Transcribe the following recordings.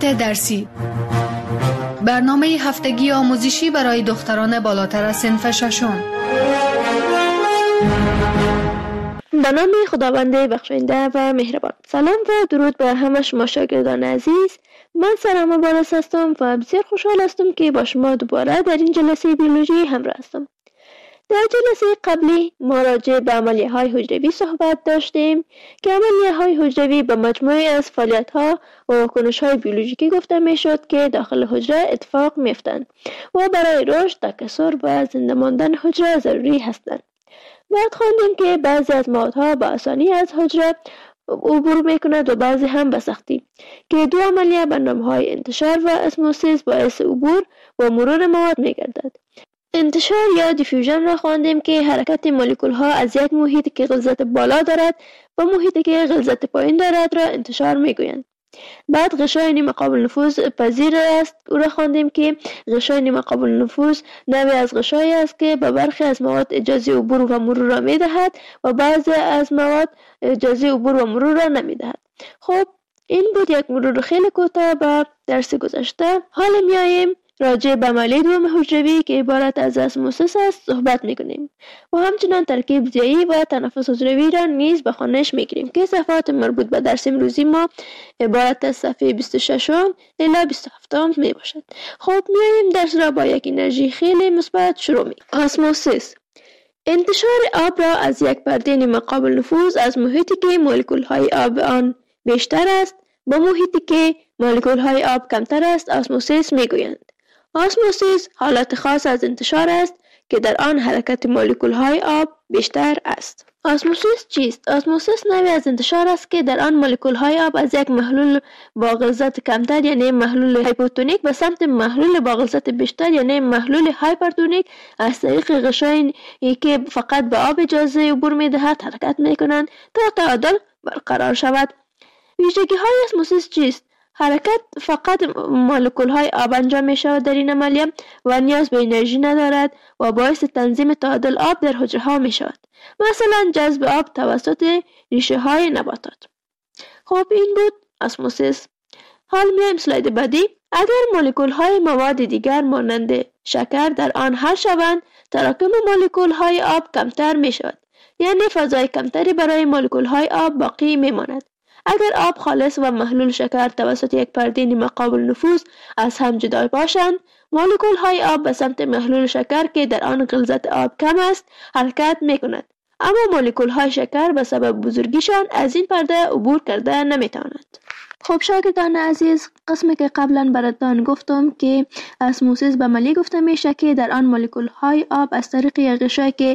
ساعت درسی، برنامه هفتگی آموزشی برای دختران بالاتر از صنف ششم. به نام خداوند بخشنده و مهربان. سلام و درود به همه شما شاگردان عزیز. من سرام بارس هستم و بسیار خوشحال هستم که با شما دوباره در این جلسه بیولوژی همراه هستم. در جلسه قبلی ما راجع به عملیه‌های حجروی صحبت داشتیم که عملیه‌های حجروی به مجموعه از فعالیت‌ها و واکنش‌های بیولوژیکی گفته می‌شد که داخل حجره اتفاق می‌افتند و برای رشد، تکثر و زنده ماندن حجره ضروری هستند. بعد خواندیم که بعضی از موادها به آسانی از حجره عبور می‌کند و بعضی هم به سختی، که دو عملیه به نام‌های انتشار و اسموسیس باعث عبور و مرور مواد می‌گردد. انتشار یا دیفیوژن را خواندیم که حرکت مولکول‌ها از یک محیطی که غلظت بالا دارد به محیطی که غلظت پایین دارد را انتشار می‌گویند. بعد غشای نیمه قابل نفوذ پذیر است او را خواندیم که غشای نیمه قابل نفوذ نوعی از غشایی است که به برخی از مواد اجازه عبور و مرور را می‌دهد و بعضی از مواد اجازه عبور و مرور را نمی‌دهد. خب این بود یک مرور خیلی کوتاه به درس گذشته. حالا میاییم راجع به عملیه دوم حجروی که عبارت از اسموسیس است صحبت میکنیم و همچنان ترکیب ضیایی و تنفس حجروی را نیز به خوانش میگیریم که صفحات مربوط به درس امروزی ما عبارت از صفحه 26 الی 27 می باشد. خب میاییم درس را با یک انرژی خیلی مثبت شروع می. اسموسیس انتشار آب را از یک پرده نیمه قابل نفوذ از محیطی که مولکول های آب آن بیشتر است به محیطی که مولکول های آب کمتر است اسموسیس میگویند. اسموسیس حالت خاص از انتشار است که در آن حرکت مولکول های آب بیشتر است. اسموسیس چیست؟ اسموسیس نوعی از انتشار است که در آن مولکول های آب از یک محلول با غلظت کمتر یعنی محلول هایپوتونیک به سمت محلول با غلظت بیشتر یعنی محلول هایپرتونیک از طریق غشایی که فقط به آب اجازه عبور می‌دهد حرکت می‌کنند تا تعادل برقرار شود. ویژگی های اسموسیس چیست؟ حرکت فقط مولکول های آب انجام می شود در این عملیه و نیاز به انرژی ندارد و باعث تنظیم تعادل آب در حجره ها می شود، مثلا جذب آب توسط ریشه های نباتات. خب این بود اسموسیس. حال میایم اسلاید بعدی. اگر مولکول های مواد دیگر مانند شکر در آن حل شوند تراکم مولکول های آب کمتر می شود، یعنی فضای کمتری برای مولکول های آب باقی می ماند. اگر آب خالص و محلول شکر توسط یک پرده نیمه قابل نفوذ از هم جدا باشند مولکول های آب به سمت محلول شکر که در آن غلظت آب کم است حرکت می کند، اما مولکول های شکر به سبب بزرگیشان از این پرده عبور کرده نمی توانند. خب شاگردان عزیز، قسمی که قبلا براتون گفتم که اسموسیس به عملیه گفته میشه که در آن مولکول های آب از طریق یک غشایی که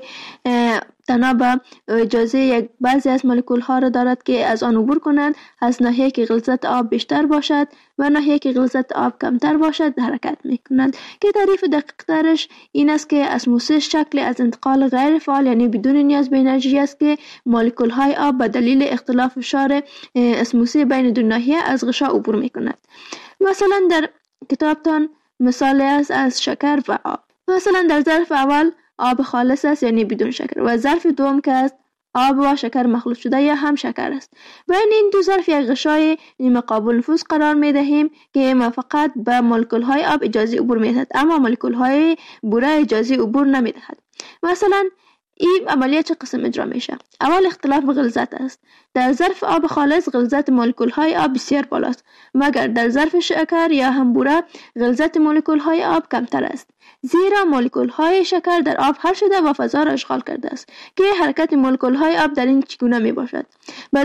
تنها به اجازه یک بعضی از مولکول ها را دارد که از آن عبور کنند از ناحیه که غلظت آب بیشتر باشد و ناحیه که غلظت آب کمتر باشد حرکت میکنند، که تعریف دقیق ترش این است که اسموسیس شکلی از انتقال غیر فعال یعنی بدون نیاز به انرژی است که مولکول های آب به دلیل اختلاف فشار اسموسی بین دو ناحیه از غشا عبور میکند. مثلا در کتابتان مثال است از شکر و آب. مثلا در ظرف اول آب خالص است یعنی بدون شکر و ظرف دوم که است آب و شکر مخلوط شده یا هم شکر است. بین این دو ظرف یک غشای نیمه قابل نفوذ قرار می دهیم که ما فقط به مولکول های آب اجازه عبور می دهد اما مولکول های بوره اجازه عبور نمی دهد. مثلا این عملیه چه قسم اجرا میشه؟ اول اختلاف غلظت است. در ظرف آب خالص غلظت مولکول های آب بسیار بالاست، مگر در ظرف شکر یا هم بوره غلظت مولکول های آب کمتر است، زیرا مولکول های شکر در آب حل شده و فضا را اشغال کرده است که حرکت مولکول های آب در این چگونه می باشد. به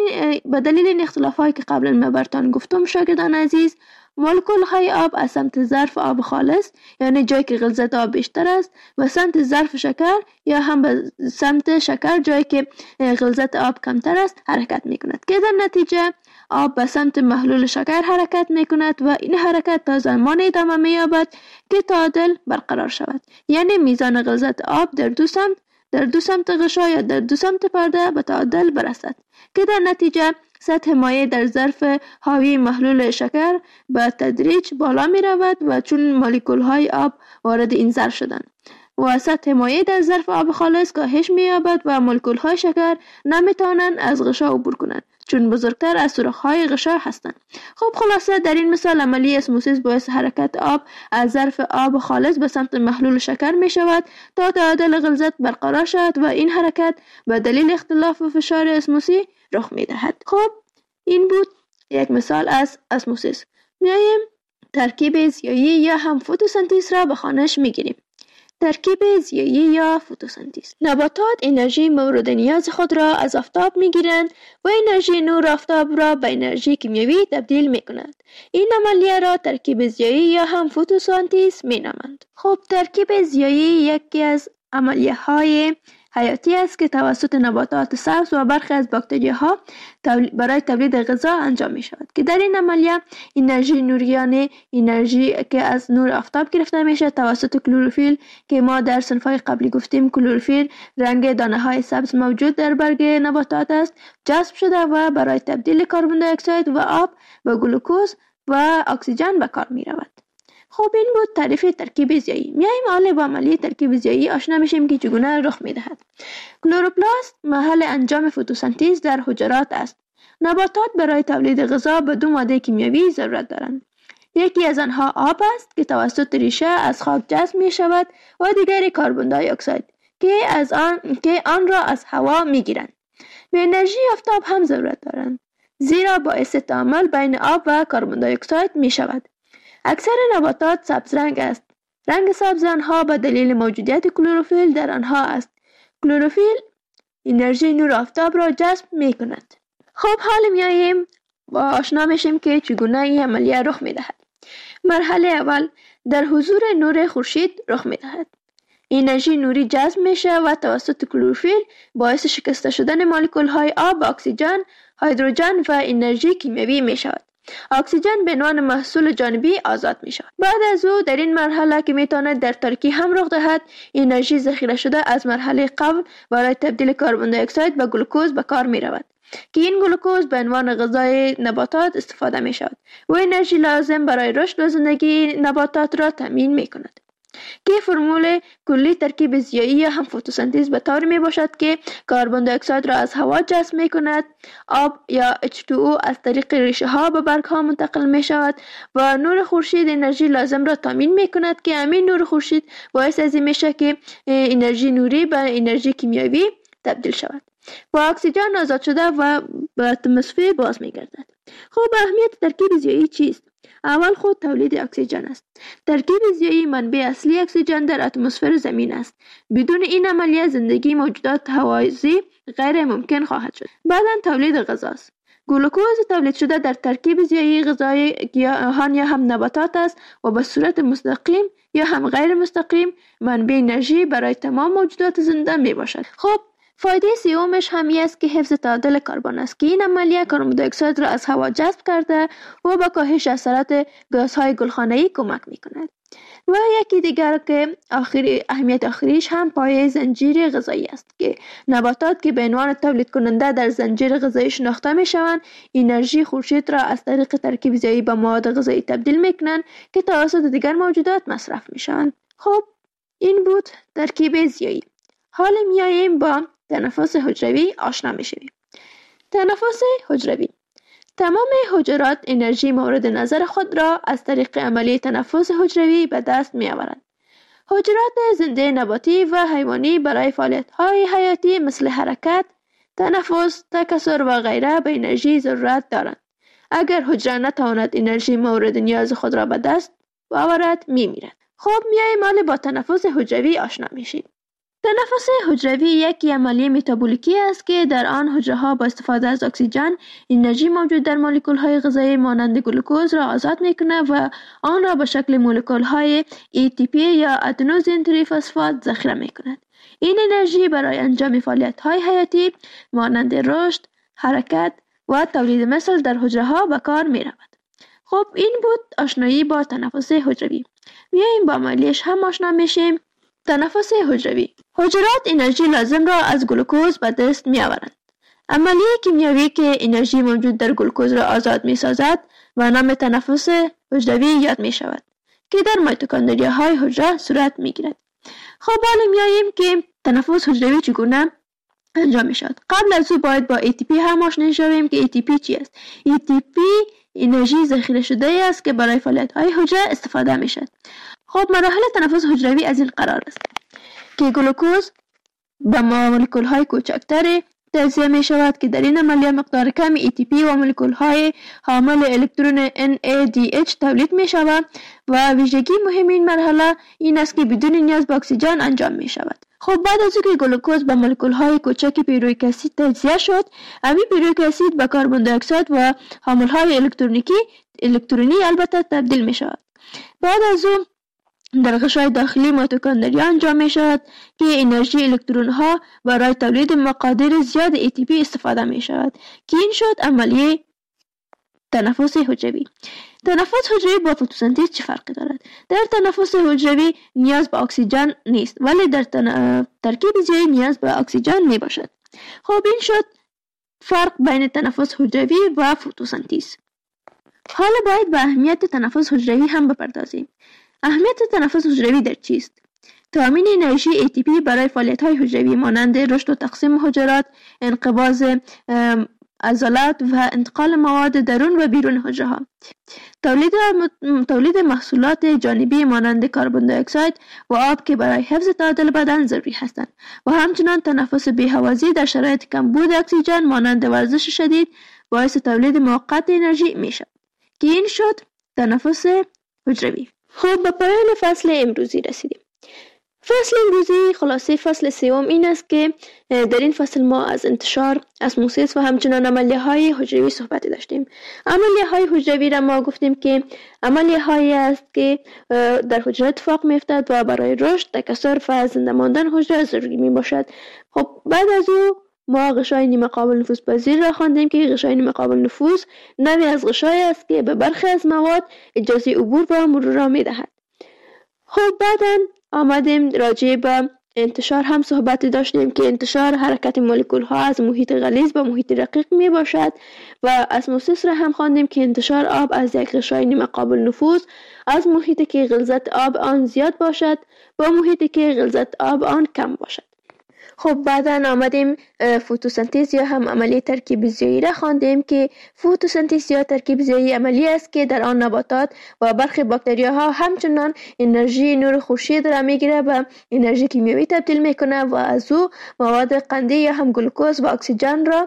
دلیل این اختلاف هایی که قبلا من براتون گفتم شاگردان عزیز، مولکول های آب از سمت ظرف آب خالص یعنی جایی که غلظت آب بیشتر است و سمت ظرف شکر یا هم به سمت شکر جایی که غلظت آب کمتر است حرکت می کند، که در نتیجه آب به سمت محلول شکر حرکت می کند و این حرکت تا زمان ادامه می یابد که تعادل برقرار شود، یعنی میزان غلظت آب در دو سمت غشا یا در دو سمت پرده به تعادل برسد، که در نتیجه سطح مایع در ظرف حاوی محلول شکر به تدریج بالا می رود و چون مولکول های آب وارد این ظرف شدند و سطح مایع در ظرف آب خالص کاهش می‌یابد و مولکول‌های شکر نمی‌توانند از غشا عبور کنند چون بزرگتر از سوراخ‌های غشا هستند. خب خلاصه در این مثال عملی اسموسیس باعث حرکت آب از ظرف آب خالص به سمت محلول شکر می‌شود تا تعادل غلظت برقرار شود و این حرکت به دلیل اختلاف فشار اسموسی رخ می‌دهد. خب این بود یک مثال از اسموسیس. میایم ترکیب زیایی یا هم فتوسنتز را به خوانش می‌گیریم. ترکیب زیایی یا فتوسنتز. نباتات انرژی مورد نیاز خود را از آفتاب می‌گیرند و انرژی نور آفتاب را به انرژی کیمیایی تبدیل می‌کنند. این عملیه را ترکیب زیایی یا هم فتوسنتز می‌نامند. خب ترکیب زیایی یکی از عملیه‌های حیاتی است که توسط نباتات سبز و برخی از باکتریاها برای تولید غذا انجام می شود که در این عملیه انرژی نوریانه، انرژی که از نور آفتاب گرفته می شود توسط کلروفیل که ما در صنفهای قبلی گفتیم کلروفیل رنگ دانه های سبز موجود در برگ نباتات است، جذب شده و برای تبدیل کربن دی اکساید و آب به گلوکوز و اکسیژن به کار می رود. خب این بود تعریف ترکیب زیایی. میایم حالا با عملیه ترکیب زیایی آشنا میشیم که چگونه رخ میدهد. کلوروپلاست محل انجام فتوسنتز در حجرات است. نباتات برای تولید غذا به دو ماده کیمیایی ضرورت دارند. یکی از آنها آب است که توسط ریشه از خاک جذب می شود و دیگری کربن دی اکساید که آن را از هوا می گیرند. به انرژی آفتاب هم ضرورت دارند زیرا باعث تعامل بین آب و کربن دی اکساید می شود. اکثر نباتات سبز رنگ است. رنگ سبز آنها به دلیل موجودیت کلروفیل در آنها است. کلروفیل انرژی نور آفتاب را جذب می کند. خب حالا میاییم و آشنا میشیم که چگونه این عملیه رخ می دهد. مرحله اول در حضور نور خورشید رخ می دهد. انرژی نوری جذب میشه و توسط کلروفیل باعث شکسته شدن مولکول های آب و اکسیژن، هیدروژن و انرژی کیمیایی می شود. اکسیژن به عنوان محصول جانبی آزاد می شود. بعد از او در این مرحله که می تواند در تاریکی هم رخ دهد انرژی ذخیره شده از مرحله قبل برای تبدیل کربن دی اکساید به گلوکوز به کار می رود که این گلوکوز به عنوان غذای نباتات استفاده می شود و انرژی لازم برای رشد و زندگی نباتات را تامین می کند. که فرمول کلی ترکیب زیایی یا هم فتوسنتز به طور می باشد که کربن دی اکساید را از هوا جذب می کند، آب یا H2O از طریق ریشه ها به برگ ها منتقل می شود و نور خورشید انرژی لازم را تامین می کند که همین نور خورشید باعث از این می شود که انرژی نوری به انرژی کیمیایی تبدیل شود و اکسیژن آزاد شده و به اتمسفر باز می گردد. خب اهمیت ترکیب زیایی چیست؟ اول خود تولید اکسیژن است. ترکیب زیایی منبع اصلی اکسیژن در اتمسفر زمین است. بدون این عملیه زندگی موجودات هوازی غیر ممکن خواهد شد. بعداً تولید غذا است. گلوکوز تولید شده در ترکیب زیایی غذای گیاهان یا هم نباتات است و به صورت مستقیم یا هم غیر مستقیم منبع انرژی برای تمام موجودات زنده می باشد. خب فایده سومش همی است که حفظ تعادل کربن است که این عملیه کربن دی اکساید را از هوا جذب کرده و به کاهش اثرات گازهای گلخانه‌ای کمک می‌کند. و یکی دیگر که اهمیت آخریش هم پایه زنجیره غذایی است که نباتات که به عنوان تولید کننده در زنجیره غذایی شناخته می‌شوند انرژی خورشید را از طریق ترکیب زیایی به مواد غذایی تبدیل می‌کنند که توسط دیگر موجودات مصرف می‌شوند. خب این بود ترکیب زیایی. حالا میاییم با تنفس حجروی آشنا میشیم. تنفس حجروی. تمام حجرات انرژی مورد نظر خود را از طریق عملی تنفس حجروی به دست می آورند. حجرات زنده نباتی و حیوانی برای فعالیت‌های حیاتی مثل حرکت، تنفس، تکثر و غیره به انرژی ضرورت دارند. اگر حجره نتواند انرژی مورد نیاز خود را به دست آورد میمیرد. خب میاییم حالا با تنفس حجروی آشنا میشیم. تنفس حجروی یک عملیه متابولیکی است که در آن حجره‌ها با استفاده از اکسیژن انرژی موجود در مولکول‌های غذایی مانند گلوکوز را آزاد می‌کند و آن را به شکل مولکول‌های ATP یا ادنوزین تریفسفات ذخیره می‌کند. این انرژی برای انجام فعالیت‌های حیاتی مانند رشد، حرکت و تولید مثل در حجره‌ها به کار می‌رود. خب این بود آشنایی با تنفس حجروی. میاییم با عملیش هم آشنا میشیم. تنفس حجروی. حجرات انرژی لازم را از گلوکوز به دست می آورند. عملیه کیمیایی که انرژی موجود در گلوکوز را آزاد می سازد و نام تنفس حجروی یاد می شود که در میتوکندریاهای حجره صورت می گیرد. خب حالا میاییم که تنفس حجروی چگونه انجام میشود. قبل از او باید با ATP هم آشنا شویم که ATP چی است. ATP انرژی ذخیره شده است که برای فعالیت‌های حجره استفاده میشد. خب مراحل تنفس حجروی از این قرار است که گلوکوز به مولکول‌های کوچکتر تجزیه می شود که در این عملیه مقدار کمی ATP و مولکول‌های حامل الکترون NADH تولید می شود و ویژگی مهم این مرحله این است که بدون نیاز به اکسیژن انجام می شود. خب بعد از اینکه گلوکوز به مولکول‌های کوچک پیرویک اسید تجزیه شد، همین پیرویک اسید به کربن دی اکساید و حامل‌های الکترونی البته تبدیل می شود. بعد از اون در غشای داخلی میتوکندریا انجام می شود که انرژی الکترون ها برای تولید مقادیر زیاد ATP استفاده می شود که این شد عملیه تنفس حجروی. تنفس حجروی با فتوسنتز چه فرقی دارد؟ در تنفس حجروی نیاز به اکسیژن نیست ولی در ترکیب زیایی نیاز به اکسیژن می باشد. خب این شد فرق بین تنفس حجروی و فتوسنتز. حالا باید به اهمیت تنفس حجروی هم بپردازیم. اهمیت تنفس حجروی در چیست؟ تامین انرژی ATP برای فعالیت‌های حجروی مانند رشد و تقسیم حجرات، انقباض عضلات و انتقال مواد درون و بیرون حجره ها. تولید محصولات جانبی مانند کربن دی اکساید و آب که برای حفظ تعادل بدن ضروری هستند و همچنان تنفس بی‌هوازی در شرایط کمبود اکسیژن مانند ورزش شدید باعث تولید موقت انرژی می شود که این شد تنفس حجروی. خب به پایان فصل امروزی رسیدیم. فصل امروزی خلاصه فصل سوم این است که در این فصل ما از انتشار اسموسیس و همچنان عملیه های حجروی صحبت داشتیم. عملیه های حجروی را ما گفتیم که عملیه هایی است که در حجره اتفاق می افتد و برای رشد، تکثر و زنده ماندن حجره ضروری می باشد. خب بعد از او ما غشای نیمه قابل نفوذ پذیر را خواندیم که غشای نیمه قابل نفوذ نوعی از غشای است که به برخی از مواد اجازه عبور و مرور را می دهد. خب بعداً آمدیم راجع به انتشار هم صحبت داشتیم که انتشار حرکت مولکول ها از محیط غلیظ به محیط رقیق می باشد و اسموسیس را هم خواندیم که انتشار آب از یک غشای نیمه قابل نفوذ از محیطی که غلظت آب آن زیاد باشد با محیطی که غلظت آب آن کم باشد. خب بعداً آمدیم فتوسنتز یا هم عملیه ترکیب زیایی را خواندیم که فتوسنتز یا ترکیب زیایی عملی است که در آن نباتات و برخی باکتریاها همچنان انرژی نور خورشید را میگیره و انرژی کیمیایی تبدیل میکنه و از او مواد قندی یا هم گلوکوز و اکسیژن را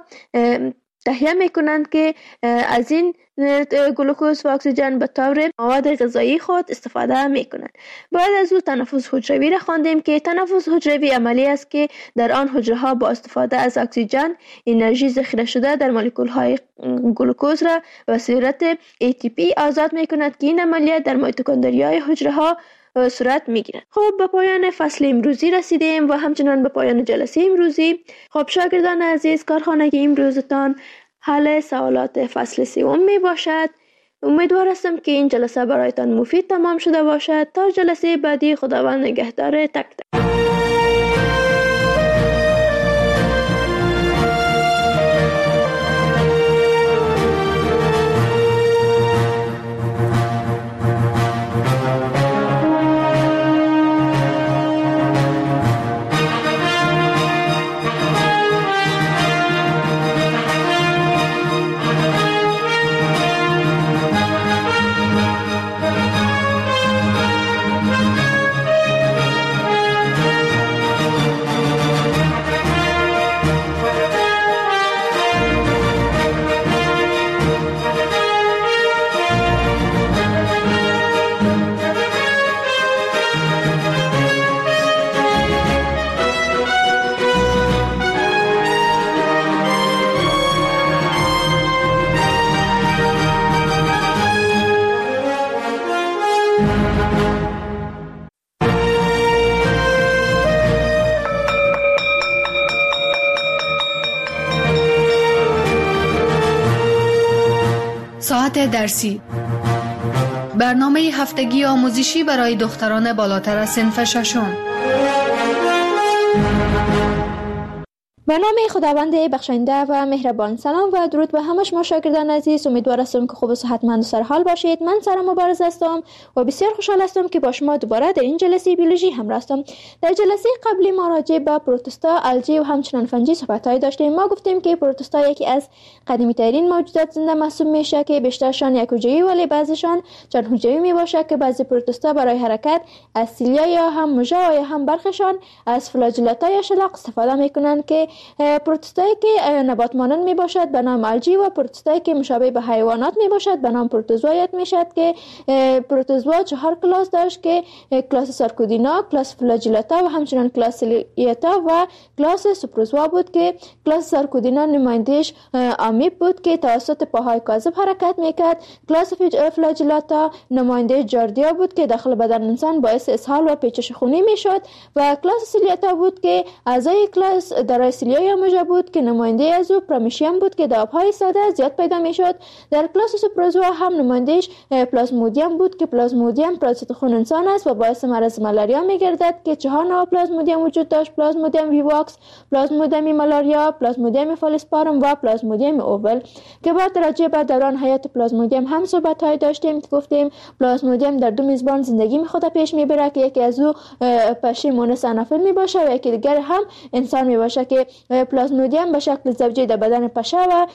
تهیه میکنند که از این گلوکوز و اکسیژن به طور مواد غذایی خود استفاده میکنند. بعد از او تنفس حجروی را خواندیم که تنفس حجروی عملی است که در آن حجره ها با استفاده از اکسیژن انرژی ذخیره شده در مولکول های گلوکوز را به صورت ATP آزاد میکند که این عملیات در میتوکندریای حجره ها صورت میگیرد. خب به پایان فصل امروزی رسیدیم و همچنان به پایان جلسه امروزی. خب شاگردان عزیز، کارخانه امروزتان حل سوالات فصل سوم می باشد. امیدوار هستم که این جلسه برایتان مفید تمام شده باشد. تا جلسه بعدی، خداوند نگهدار تک تک. ساعت درسی، برنامه هفتگی آموزشی برای دختران بالاتر از صنف ششم. به نام خداوند بخشنده و مهربان. سلام و درود به همه شما شاگردان عزیز. امیدوار هستم که خوب و صحتمند و سرحال باشید. من سارا مبارز هستم و بسیار خوشحال هستم که با شما دوباره در این جلسه بیولوژی همراه هستم. در جلسه قبلی ما راجع به پروتوستا، الژی و همچنین فنجی صحبت‌هایی داشتیم. ما گفتیم که پروتوستا یکی از قدیمی‌ترین موجودات زنده محسوب میشه که بیشترشان یک حجروی ولی بعضیشان چند حجروی میباشه که بعضی پروتوستا برای حرکت از سیلیا یا هم موژه و یا هم برخشان از فلاجلتا یا شلاق استفاده میکنن که پروتوستایی که نبات مانند می باشد به نام الژی و پروتوستایی که مشابه به حیوانات می باشد به نام پروتوزوا یاد می شد که پروتوزوا 4 کلاس داشت که کلاس سارکودینا، کلاس فلاجلتا و همچنین کلاس سیلیتا و کلاس سوپروزوا بود که کلاس سارکودینا نمایندهش آمیب بود که توسط پاهای کاذب حرکت میکرد. کلاس فلاجلتا نماینده جاردیا بود که داخل بدن انسان باعث اسهال و پیچش خونی میشد و کلاس سیلیتا بود که اعضای کلاس در سیلیا یا موژه بود که نماینده از او پرامیشیم بود که دابهای ساده زیاد پیدا میشد. در کلاس سوپروزوا هم نمایندهش پلازمودیم بود که پلازمودیم پرازیت خون انسان است و باعث مرض مالاریا میگردد که 4 نوع پلازمودیم وجود داشت: پلازمودیم ویواکس، پلازمودیم مالاریا، پلازمودیم فالسپارم و پلازمودیم اوول که بعد راجع به دوران حیات پلازمودیم هم صحبت‌های داشتیم که گفتیم پلازمودیم در 2 میزبان زندگی خود پیش میبره که یکی از او پشه مونس انافیل میباشه و یکی دیگر هم انسان میباشه که پلازمودیم به شکل زوجی در بدن پشه و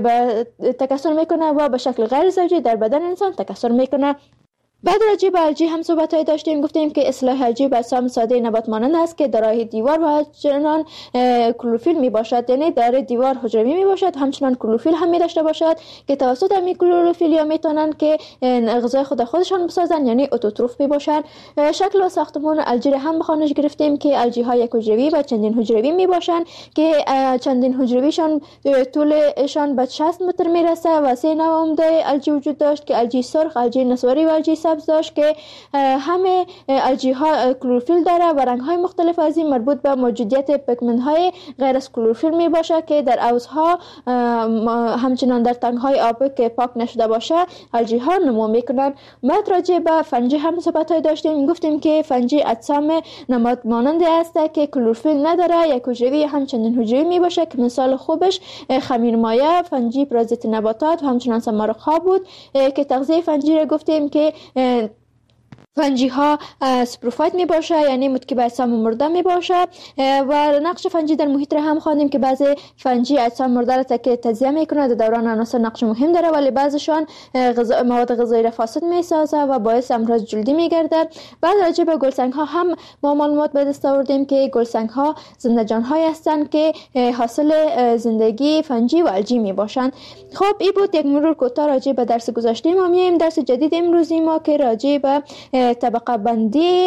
تکثر میکنه و به شکل غیر زوجی در بدن انسان تکثر میکنه. بعد راجع به الژی هم صحبت‌های داشتیم. گفتیم که اصطلاح الژی به اجسام ساده نبات مانند است که دارای دیوار و همچنان کلروفیل می باشد، یعنی دارای دیوار حجروی می باشد، همچنان کلروفیل هم می داشته باشد که توسط همین کلروفیلیا میتونن که غذای خودشان بسازن، یعنی اتوتروف می باشن. شکل و ساختمان الژی هم به خوانش گرفتیم که الژی ها یک حجروی و چندین حجروی می باشن که چندین حجرویشان طولشان به 60 متر میرسه و 3 نوع عمده الژی وجود داشت که الژی سرخ، الژی نسواری و الژی داشت که همه الژی ها کلروفیل داره و رنگ های مختلف از این مربوط به موجودیت پیگمنت های غیر از کلروفیل می باشه که در عوضها همچنان در تنگ های آبی که پاک نشده باشه الژی ها نمو میکنن. بعد راجع به فنجی هم صحبت های داشتیم. گفتیم که فنجی اجسام نبات مانند است که کلروفیل نداره، یک حجروی همچنین حجروی می باشه که مثال خوبش خمیرمایه، فنجی پرازیت نباتات و همچنان سمارق ها بود که تغذیه فنجی را گفتیم که فنجی ها سپروفایت می باشه، یعنی متکی به اجسام مرده می باشه و نقش فنجی در محیط را هم خواندیم که بعضی فنجی اجسام مرده را تجزیه میکنه، در دوران عناصر نقش مهم داره ولی بعضیشان مواد غذایی را فاسد می سازه و باعث امراض جلدی می گرده. بعد راجع به گلسنگ ها هم ما معلومات به دست آوردیم که گلسنگ ها زنده جان های هستند که حاصل زندگی فنجی و الژی می باشند. خب این بود یک مرور کوتاه راجع به درس گذشته. ما میایم درس جدید امروزی ما که راجع به طبقه بندی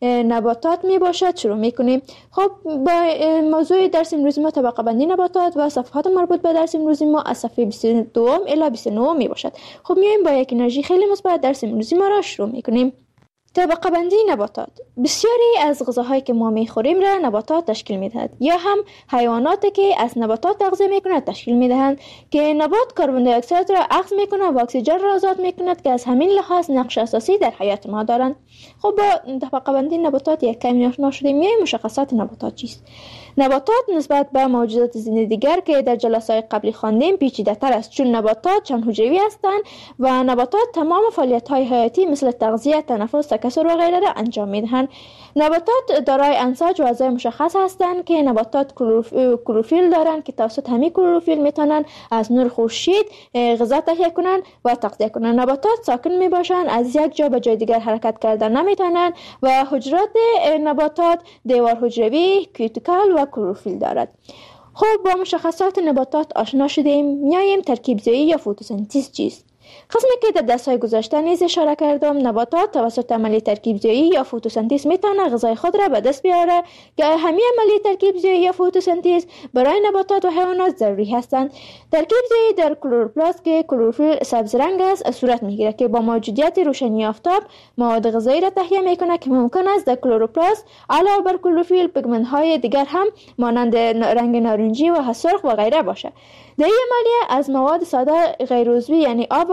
نباتات می باشد شروع می کنیم. خب با موضوع درس امروزی ما طبقه بندی نباتات و صفحات مربوط به درس امروزی ما از صفحه 22 الی 29 می باشد. خب میایم با یک انرژی خیلی مثبت درس امروزی ما را شروع می کنیم. طبقه بندی نباتات. بسیاری از غذاهایی که ما میخوریم را نباتات تشکیل میدهد یا هم حیواناتی که از نباتات تغذیه میکنند تشکیل میدهند که نبات کربن دی اکساید را اخذ میکنه و اکسیژن را آزاد میکند که از همین لحاظ نقش اساسی در حیات ما دارند. خب با طبقه بندی نباتات یک کمی آشنا شدیم. میایم مشخصات نباتات چیست؟ نباتات نسبت به موجودات زنده دیگر که در جلسات قبلی خواندیم پیچیده‌تر است، چون نباتات چند حجروی هستند و نباتات تمام فعالیت‌های حیاتی مثل تغذیه، تنفس، تکثر و غیره را انجام می‌دهند. نباتات دارای انساج و اعضای مشخص هستند که نباتات کلروفیل دارند که توسط همین کلروفیل میتونن از نور خورشید غذا تهیه کنند و تغذیه کنند. نباتات ساکن میباشند، از یک جا به جای دیگر حرکت کردن نمیتونند و حجرات نباتات دیوار حجروی، کیوتیکل و کلروفیل دارد. خب با مشخصات نباتات آشنا شدیم. میایم ترکیب زایی یا فتوسنتز چیست؟ قسمی که در درس‌های گذشته نیز اشاره کردم، نباتات توسط عملیه ترکیب زایی یا فتوسنتز میتونه غذای خود را به دست بیاره که همین عملیه ترکیب زایی یا فتوسنتز برای نباتات و حیوانات ضروری هستند. ترکیب زایی در کلروپلاست که کلروفیل سبز رنگ است صورت میگیره که با موجودیت روشنی آفتاب مواد غذایی را تهیه میکنه که ممکن است در کلروپلاست علاوه بر کلروفیل پیگمنت های دیگر هم مانند رنگ نارنجی و سرخ و غیره باشه. در این عملیه از مواد ساده غیر عضوی یعنی آب و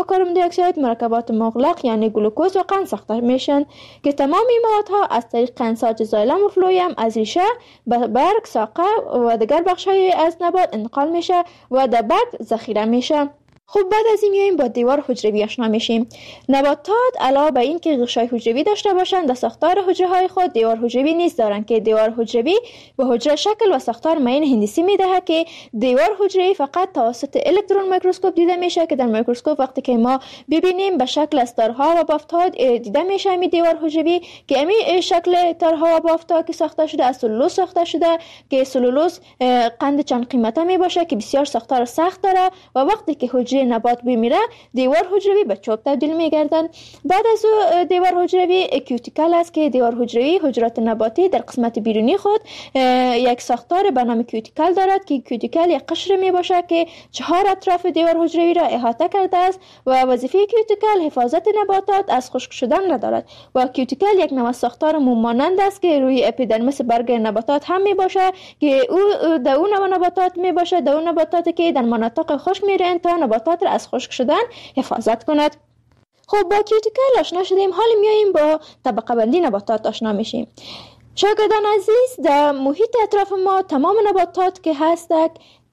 با کربن دی اکساید مرکبات مغلق یعنی گلوکوز و قند ساخته میشن که تمام این موادها از طریق قندساج زایلم و فلویم از ریشه به برگ، ساقه و دیگر بخش‌های از نبات انتقال میشه و در برگ ذخیره میشه. خب بعد از این میایم با دیوار حجروی آشنا میشیم. نباتات علاوه بر این که غشای حجروی داشته باشند، در ساختار حجره های خود دیوار حجروی نیز دارند که دیوار حجروی به حجره شکل و ساختار معین هندسی میدهد که دیوار حجروی فقط توسط الکترون میکروسکوپ دیده میشه که در میکروسکوپ وقتی که ما ببینیم به شکل از تارها و بافت‌ها دیده میشه. می دیوار حجروی که امی شکل تارها و بافت‌ها که ساخته شده از سلولوز ساخته شده که سلولوز قند چند قیمته می باشه که بسیار ساختار سخت داره و وقتی که حجره نبات بمیره دیوار حجروی به چوب تبدیل میگردن. بعد از دیوار حجروی کیوتیکل است که دیوار حجروی حجرات نباتی در قسمت بیرونی خود یک ساختار به نام کیوتیکل دارد که کیوتیکل یک قشر می باشه که 4 اطراف دیوار حجروی را احاطه کرده است و وظیفه کیوتیکل حفاظت نباتات از خشک شدن ندارد و کیوتیکل یک نوع ساختار موم مانند است که روی اپیدرمیس برگ نباتات هم می باشه که او در اون نوع نباتات می باشه در اون نباتاتی که در مناطق خشک میرن تا نباتات از خشک شدن حفاظت کند. خب با کیوتیکل آشنا شدیم، حالا میاییم با طبقه بندی نباتات آشنا میشیم. شاگردان عزیز، در محیط اطراف ما تمام نباتات که هستند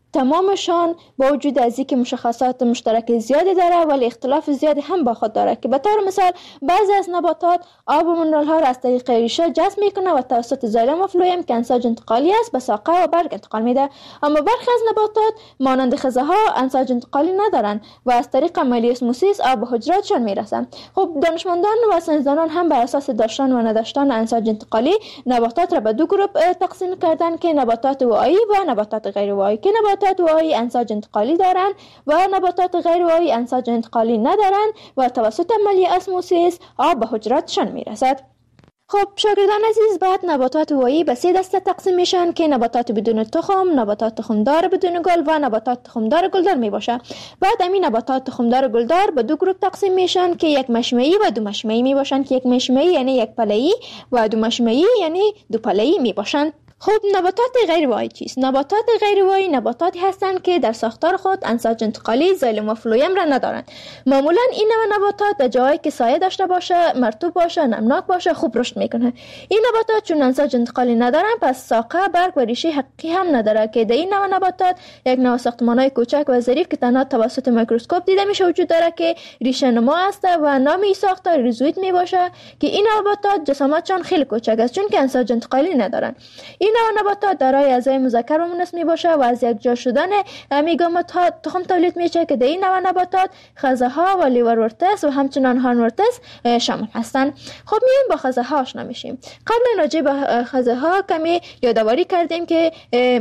تمامشان با وجود از اینکه مشخصات مشترک زیادی داره ولی اختلاف زیادی هم با خود داره که به طور مثال بعضی از نباتات آب و منرال ها را از طریق ریشه جذب میکنه و توسط زایلم و فلویم که انساج انتقالی است به ساقه و برگ انتقال میده، اما برخی از نباتات مانند خزه ها انساج انتقالی ندارن و از طریق عملیه اسموسیس آب به حجراتشان میرسن. خب دانشمندان و ساینسدانان هم بر اساس داشتن و نداشتن انساج انتقالی نباتات را به دو گروه تقسیم کردن که نباتات واعی و نباتات غیر واعی، که نباتات واعی انساج انتقالی دارند و نباتات غیر واعی انساج انتقالی ندارند و توسط عملیه اسموسیس آب به حجراتشان میرسد. خب شاگردان عزیز، بعد نباتات واعی به 3 دسته تقسیم میشن که نباتات بدون تخم، نباتات تخمدار بدون گل و نباتات تخمدار گلدار می باشه. بعد همین نباتات تخمدار گلدار به 2 گروه تقسیم میشن که یک مشمعی و 2 مشمعی می باشن که یک مشمعی یعنی یک پله‌ای و 2 مشمعی یعنی 2 پله‌ای می باشن. خب نباتات غیر واعی چیست؟ نباتات غیر واعی نباتاتی هستند که در ساختار خود انساج انتقالی زایلم و فلویم را ندارند. معمولا این نوع نباتات در جایی که سایه داشته باشه، مرطوب باشه، نمناک باشه خوب رشد میکنه. این نباتات چون انساج انتقالی ندارن پس ساقه، برگ و ریشه حقیقی هم نداره که در این نوع نباتات یک نوع ساختمانای کوچک و ظریف که تنها توسط میکروسکوپ دیده میشه وجود داره که ریشه نما است و نام این ساختار ریزوید می باشه که این نباتات جسامتشان خیلی کوچک است چون که انساج انتقالی ندارن. این نوع نباتات دارای اعضای مذکر و مؤنث می باشه و از یک جا شدن میگامات ها تخم تولید میشه که در این نوع نباتات خزه ها و لیورورتس و همچنان هارنورتس شامل هستند. خب میایم با خزه ها آشنا میشیم. قبل راجع به خزه ها کمی یادآوری کردیم که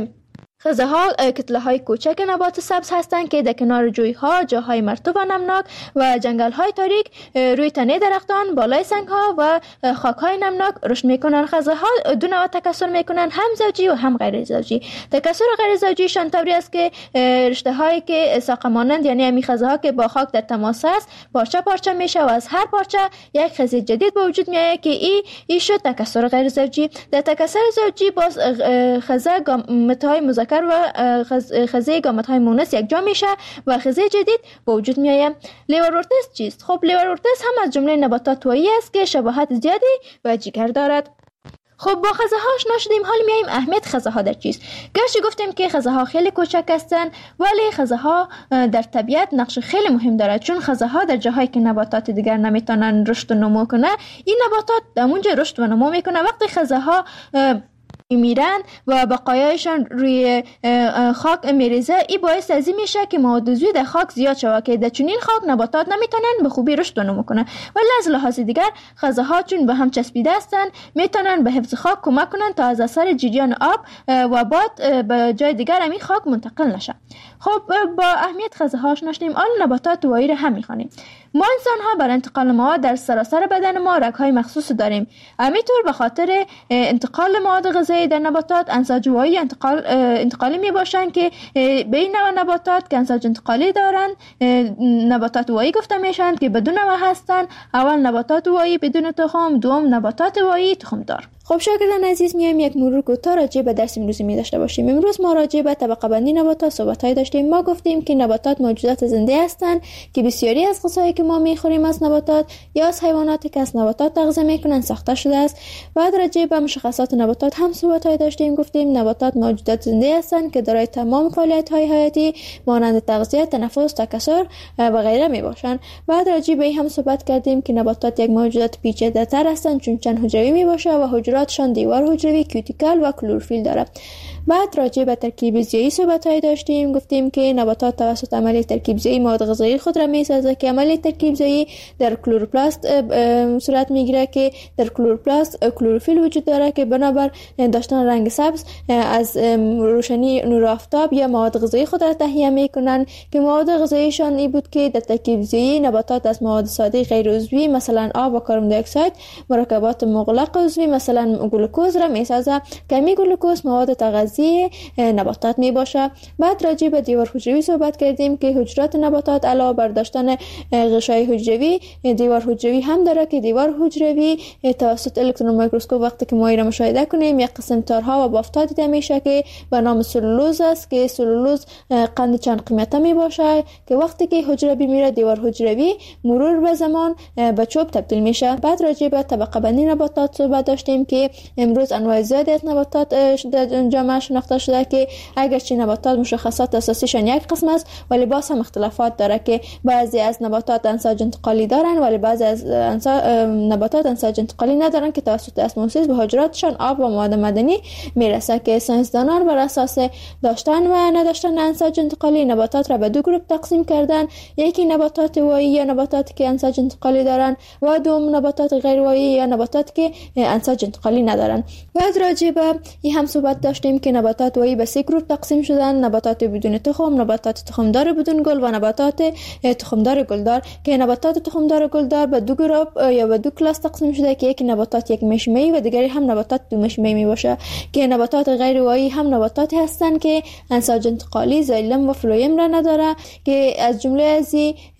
خزه ها کتله های کوچک نبات سبز هستند که در کنار جوی ها، جاهای مرطوب و نمناک و جنگل های تاریک روی تنه درختان، بالای سنگ ها و خاک های نمناک رشد میکنن. خزه ها 2 نوع تکثر میکنن، هم زوجی و هم غیر زوجی. تکثر غیر زوجی شان طوری است که رشته هایی که ساقه مانند یعنی همین خزه ها که با خاک در تماس است پارچه پارچه میشه و از هر پارچه یک خزه جدید به وجود میاد که این شد تکثر غیر زوجی. در تکثر زوجی باز خزه گامت های مذکر و خزه گامت های مؤنث یک جا میشه و خزه جدید به وجود میآید. لیورورتس چیست؟ خب لیورورتس هم از جمله نباتات واعی است که شباهت زیادی به جگر دارد. خب با خزه ها آشنا شدیم، حال میایم اهمیت خزه ها در چیست. گرچه گفتیم که خزه ها خیلی کوچک هستند ولی خزه ها در طبیعت نقش خیلی مهم دارد، چون خزه ها در جاهایی که نباتات دیگر نمیتونن رشد و نمو کنه این نباتات در اونجا رشد و نمو میکنه. وقتی خزه ها میرن و بقایایشان روی خاک میریزه این باعث از این میشه که مواد عضوی در خاک زیاد شود که در چنین خاک نباتات نمیتونن به خوبی رشد و نمو کنن. ولی از لحاظ دیگر خزه ها چون به هم چسبیده هستن میتونن به حفظ خاک کمک کنن تا از اثر جریان آب و باد به جای دیگر همین خاک منتقل نشه. خب با اهمیت خزه ها آشنا شدیم، آن نباتات واعی را هم میخوانیم. ما انسان ها برای انتقال مواد در سراسر بدن ما رگ های مخصوص داریم. همینطور به خاطر انتقال مواد غذایی در نباتات انساج واعی انتقالی می باشند که به این نوع نباتات که انساج انتقالی دارند نباتات واعی گفته میشن که بدون نوع هستند. اول نباتات واعی بدون تخم، دوم نباتات واعی تخم دار. خب شاگردان عزیز، میایم یک مرور کوتاه راجع به درس امروزی می داشته باشیم. امروز ما راجع به طبقه بندی نباتات صحبت‌های داشتیم. ما گفتیم که نباتات موجودات زنده هستند که بسیاری از غذایی که ما میخوریم از نباتات یا از حیواناتی که از نباتات تغذیه میکنن ساخته شده است. بعد راجع به مشخصات نباتات هم صحبت‌های داشتیم. گفتیم نباتات موجودات زنده هستند که دارای تمام فعالیت‌های حیاتی مانند تغذیه، تنفس، تکثر و غیره میباشند. بعد راجع به هم صحبت کردیم که نباتات یک موجودات پیچیده‌تر هستند چون چند حجروی میباشه و حجراتشان دیوار حجروی، کیوتیکل و کلروفیل دارد. بعد راجع به ترکیب زیایی صحبت‌های داشتیم. گفتیم که نباتات توسط عملیه ترکیب زیایی مواد غذایی خود را میسازه که عملیه ترکیب زیایی در کلروپلاست صورت میگیره که در کلروپلاست کلروفیل وجود داره که بنابر داشتن رنگ سبز از روشنی نور آفتاب یا مواد غذایی خود را تهیه میکنن که مواد غذاییشان این بود که در ترکیب زیایی نباتات از مواد ساده غیر عضوی مثلا آب و کربن دی اکساید مرکبات مغلق عضوی مثلا گلوکوز را میسازه که همین گلوکوز مواد تغذیه نباتات می باشه. بعد راجع به دیوار حجروی صحبت کردیم که حجرات نباتات علاوه بر داشتن غشای حجروی دیوار حجروی هم داره که دیوار حجروی توسط الکترون میکروسکوپ وقتی که ما این را مشاهده کنیم یک قسم تارها و بافت‌ها دیده میشه که به نام سلولوز است که سلولوز قند چند قیمته می باشه که وقتی که حجره میره دیوار حجروی مرور به زمان به چوب تبدیل میشه. بعد راجع به طبقه بندی نباتات صحبت داشتیم که امروز انواع زیادی از نباتات در جامعه شناخته شده که اگرچه نباتات مشخصات اساسیشان یک قسم است ولی باز هم اختلافات داره که بعضی از نباتات انساج انتقالی دارن ولی بعضی از نباتات انساج انتقالی ندارن که توسط اسموزیس به حجراتشان آب و مواد معدنی میرسه که ساینسدانان بر اساس داشتن و نداشتن انساج انتقالی نباتات را به دو گروه تقسیم کردن. یکی نباتات وایی یا نباتاتی که انساج انتقالی دارن و دوم نباتات غیر وایی یا نباتاتی که انساج انتقالی ندارن. بعد راجع به این هم صحبت داشتیم که نباتات وایی به سه گروه تقسیم شدن: نباتات بدون تخم، نباتات تخمدار بدون گل و نباتات تخمدار گلدار که نباتات تخمدار گلدار به دو گروه یا به دو کلاس تقسیم شده که یکی نباتات یک مشمه‌ای و دیگری هم نباتات دو مشمه‌ای میباشه که نباتات غیر وایی هم نباتاتی هستند که انساج انتقالی زایلم و فلویم را نداره که از جمله از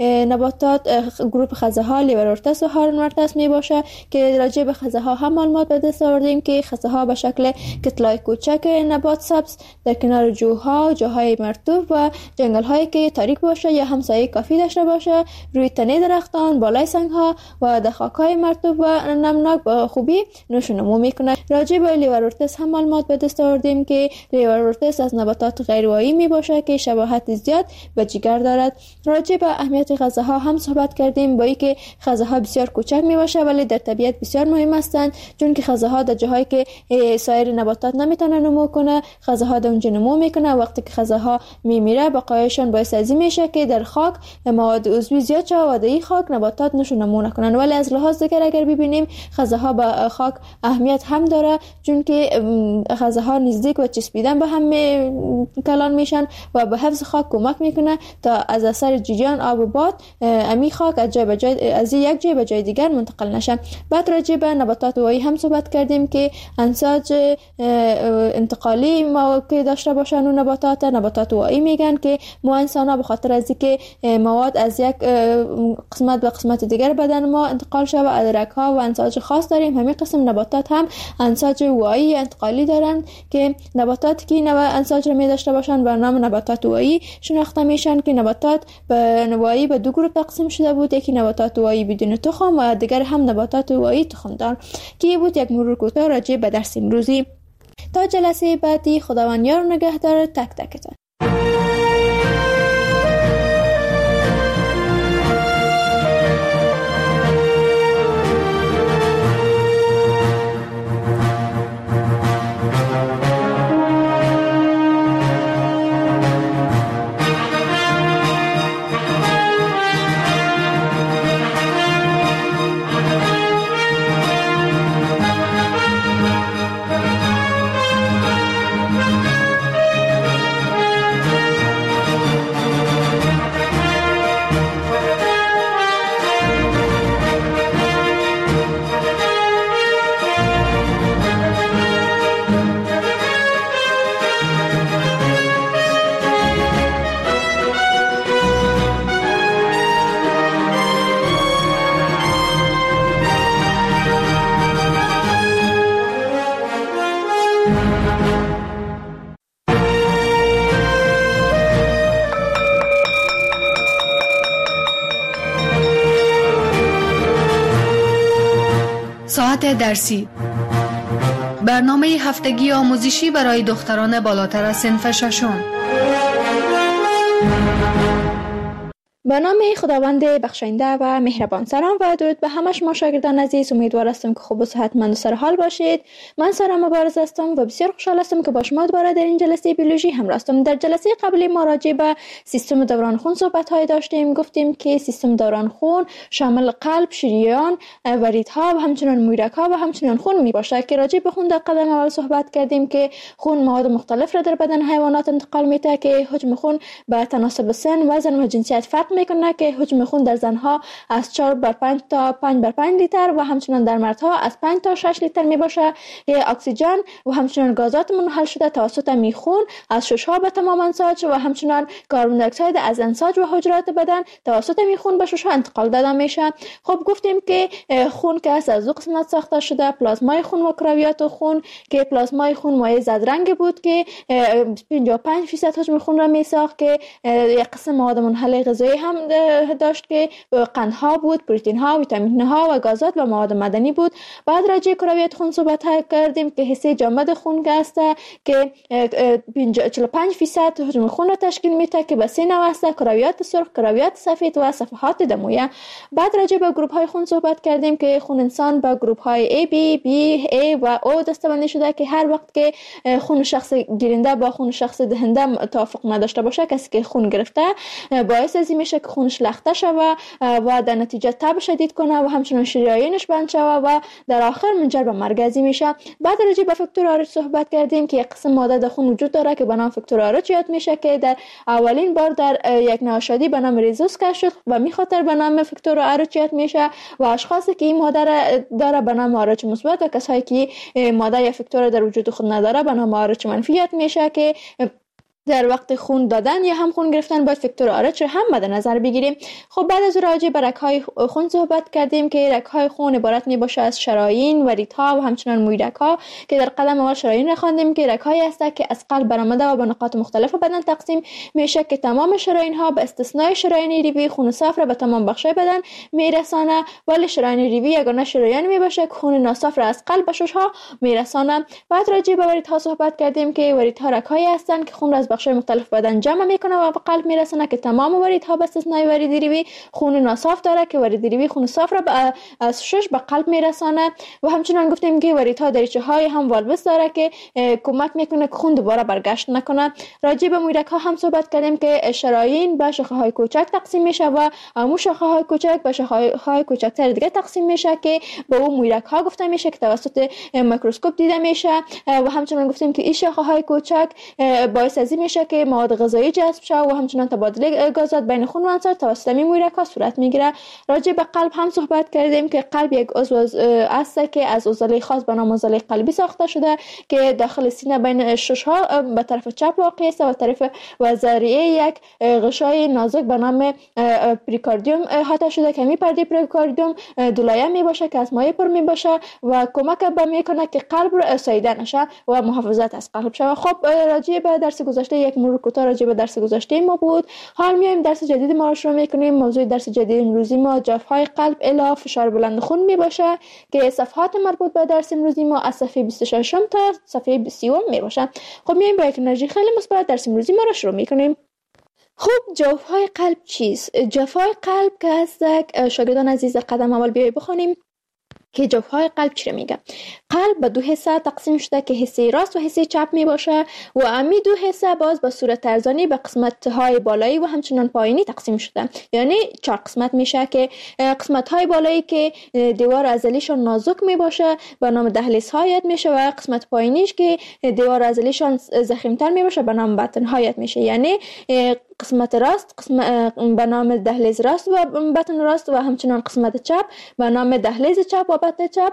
نباتات گروه خزه‌ها لیورورتس و هارنورتس میباشه که راجع به خزه‌ها هم معلومات به دست آوردیم که خزه‌ها به شکل کتلای کوچک نبات سبز در کنار جوها، جاهای مرطوب و جنگل‌هایی که تاریک باشه یا همسایه کافی داشته باشه روی تنه درختان، بالای سنگ‌ها و در خاک‌های مرطوب و نمناک به خوبی نشو نمو میکنه. راجع به لیورورتس هم معلومات به دست آوردیم که لیورورتس از نباتات غیر وایی میباشه که شباهت زیاد به جگر دارد. راجع به اهمیت خزه‌ها هم صحبت کردیم با اینکه خزه‌ها بسیار کوچک میباشه ولی در طبیعت بسیار مهم هستند چون که خزه‌ها در جاهایی که سایر نباتات نمیتونه نمو کنه خزه‌ها در اونجا نمو میکنه. وقتی که خزه‌ها میمیره بقایاشون باعث از این میشه که در خاک مواد عضوی زیاد شه و در این خاک نباتات نشو نمو نکنن. ولی از لحاظ دیگر اگر ببینیم خزه‌ها به خاک اهمیت هم داره چون که خزه‌ها نزدیک و چسبیدن به هم کلان میشن و به حفظ خاک کمک میکنه تا از اثر جریان آب و باد امی خاک از جای به جای از یک جای به جای دیگر منتقل نشه. بعد راجع به نباتات وایی هم صحبت کردیم که انساج انتقالی ما که داشته باشن و نباتات وایی میگن که ما انسان ها به خاطر از اینکه مواد از یک قسمت به قسمت دیگر بدن ما انتقال شده و ادرک ها و انساج خاص داریم. همین قسم نباتات هم انساج وایی انتقالی دارن که نباتاتی که انساج را می داشته باشن به نام نباتات وایی شناخته میشن که نباتات به وایی به دو گروه تقسیم شده بود: یکی نباتات وایی بدون تخم و دیگر هم نباتات وایی تخمدار که بود یک مرور کوتاه راجع به درس امروزی. تا جلسه بعدی خداوند یار و نگهدار تک تکتان. موضوعات درسی. برنامه هفتگی آموزشی برای دختران بالاتر از صنف ششم. به نام خداوند بخشاینده و مهربان. سلام و درود به همه شما شاگردان عزیز. امیدوار هستم که خوب و صحتمند و سرحال باشید. من سارا مبارز هستم و بسیار خوشحال هستم که با شما دوباره در این جلسه بیولوژی همراه هستم. در جلسه قبلی ما راجع به سیستم دوران خون صحبت های داشتیم. گفتیم که سیستم دوران خون شامل قلب، شریان و ریدها و همچنین مویرگ‌ها و همچنین خون می باشد که راجع به خون در قدم اول صحبت کردیم که خون مواد مختلف را در بدن حیوانات انتقال میده که حجم خون به تناسب سن، وزن و جنسیت فرق میکنه که حجم خون در زنها از 4/5 تا 5/5 لیتر و همچنین در مردها از 5 تا 6 لیتر می باشه. اکسیژن و همچنین گازات منحل شده توسط میخون از ششها به تمام انساج و همچنین کربن دی اکساید از انساج و حجرات بدن توسط میخون به ششها انتقال داده میشه. خب گفتیم که خون که از دو قسمت ساخته شده، پلازمای خون و کرویات خون، که پلازمای خون مایع زرد بود که 55% حجم خون را میساخت که یک قسم مواد منحل غذایی هم داشت که قندها بود، پروتئین ها، ویتامین ها و گازات و مواد معدنی بود. بعد راجع کرویات خون صحبت کردیم که حصه جامد خون است که 45% حجم خون را تشکیل میده که به 3 نوع است: کرویات سرخ، کرویات سفید و صفحات دمویه. بعد راجع به گروپ های خون صحبت کردیم که خون انسان به گروپ های A, B, A و O دسته‌بندی شده که هر وقت که خون شخص گیرنده با خون شخص دهنده توافق نداشته باشه، کسی که خون گرفته باعث از این میشه که خونش لخته شوه و در نتیجه تب شدید کنه و همچنین شریانش بند شوه و در آخر منجر به مرگ میشه. بعد راجع به فاکتور آرچ صحبت کردیم که یک قسم ماده در خون وجود داره که به نام فاکتور آرچ یاد میشه که در اولین بار در یک نوشادی به نام ریزوس کشف شد و میخاطر به نام فاکتور آرچ یاد میشه و اشخاصی که این ماده داره به نام آرچ مثبت و کسایی که ماده یا فاکتور در وجود خود نداره به نام آرچ منفی یاد میشه که در وقت خون دادن یا هم خون گرفتن باید فاکتور آرچ هم مد نظر بگیریم. خب بعد از راجع به رگ‌های خون صحبت کردیم که رگ‌های خون عبارت میباشه از شرايين و ریدها و همچنین مویرگ‌ها که در قدم اول شرايين را خواندیم که رگ‌هایی هست که از قلب برآمده و به نقاط مختلف بدن تقسیم میشه که تمام شرايين به استثنای شرايين ریوی خون صاف را به تمام بخش‌های بدن میرسانه، ولی شرايين ریوی یگانه شریان میباشه که خون ناصاف را از قلب به شش‌ها میرسانه. بعد راجع به وریدها صحبت کردیم که وریدها رگ‌هایی هستند که خون را از بخش‌های مختلف بدن جمع میکنه و به قلب میرسونه که تمام وریدها به استثنای ورید ریوی خون ناصاف داره که ورید ریوی خون صاف را از شش به قلب میرسانه. و همچنین گفتیم که وریدها دریچه‌های هم والوس داره که کمک میکنه که خون دوباره برگشت نکنه. راجع به مویرگ‌ها هم صحبت کردیم که شرايين به شاخه‌های کوچک تقسیم میشه و همون شاخه‌های کوچک به شاخه‌های کوچکتر دیگه تقسیم میشه که به اون مویرگ‌ها گفته میشه که توسط میکروسکوپ دیده میشه. و همچنین گفتیم که این شاخه‌های کوچک باعث از این میشه که مواد غذایی جذب شه و همچنین تبادل گازات بین خون و انساج توسط این مویرگ‌ها صورت میگیره. راجع به قلب هم صحبت کردیم که قلب یک عضو است که از عضله خاص به نام عضله قلبی ساخته شده که داخل سینه بین شش‌ها به طرف چپ واقع است و طرف و ذریعه یک غشای نازک به نام پریکاردیوم احاطه شده که می پرده پریکاردیوم دولایه می باشه که از مایع پر می باشه و کمک به میکنه که قلب ساییده نشه و محافظت از قلب شه. خب راجع به درس گذشته یک مرور کوتاه راجع به درس گذشته ما بود. حال میایم درس جدید ما رو شروع میکنیم. موضوع درس جدید امروزی ما جفای قلب الی فشار بلند خون می باشه که صفحات مربوط به درس امروزی ما از صفحه 26 تا صفحه 30 می باشه. خب میایم با یک انرژی خیلی مثبت درس امروزی ما رو شروع میکنیم. خب جوفای قلب چیست؟ جوفای قلب که هست شاگردان عزیز قدم اول بیایی بخونیم که جوفهای قلب چی میگه. قلب به دو حصه تقسیم شده که حصه راست و حصه چپ می باشه و امی دو حصه باز به صورت ارزانی به قسمت های بالایی و همچنان پایینی تقسیم شده، یعنی 4 قسمت میشه که قسمت های بالایی که دیوار عضلیشون نازک می باشه به نام دهلیز ها یاد میشه و قسمت پایینیش که دیوار عضلیشون ضخیم‌تر می باشه به نام بطن ها یاد میشه. یعنی قسمت راست به نام دهلیز راست و بطن راست و همچنان قسمت چپ به نام دهلیز چپ و بطن چپ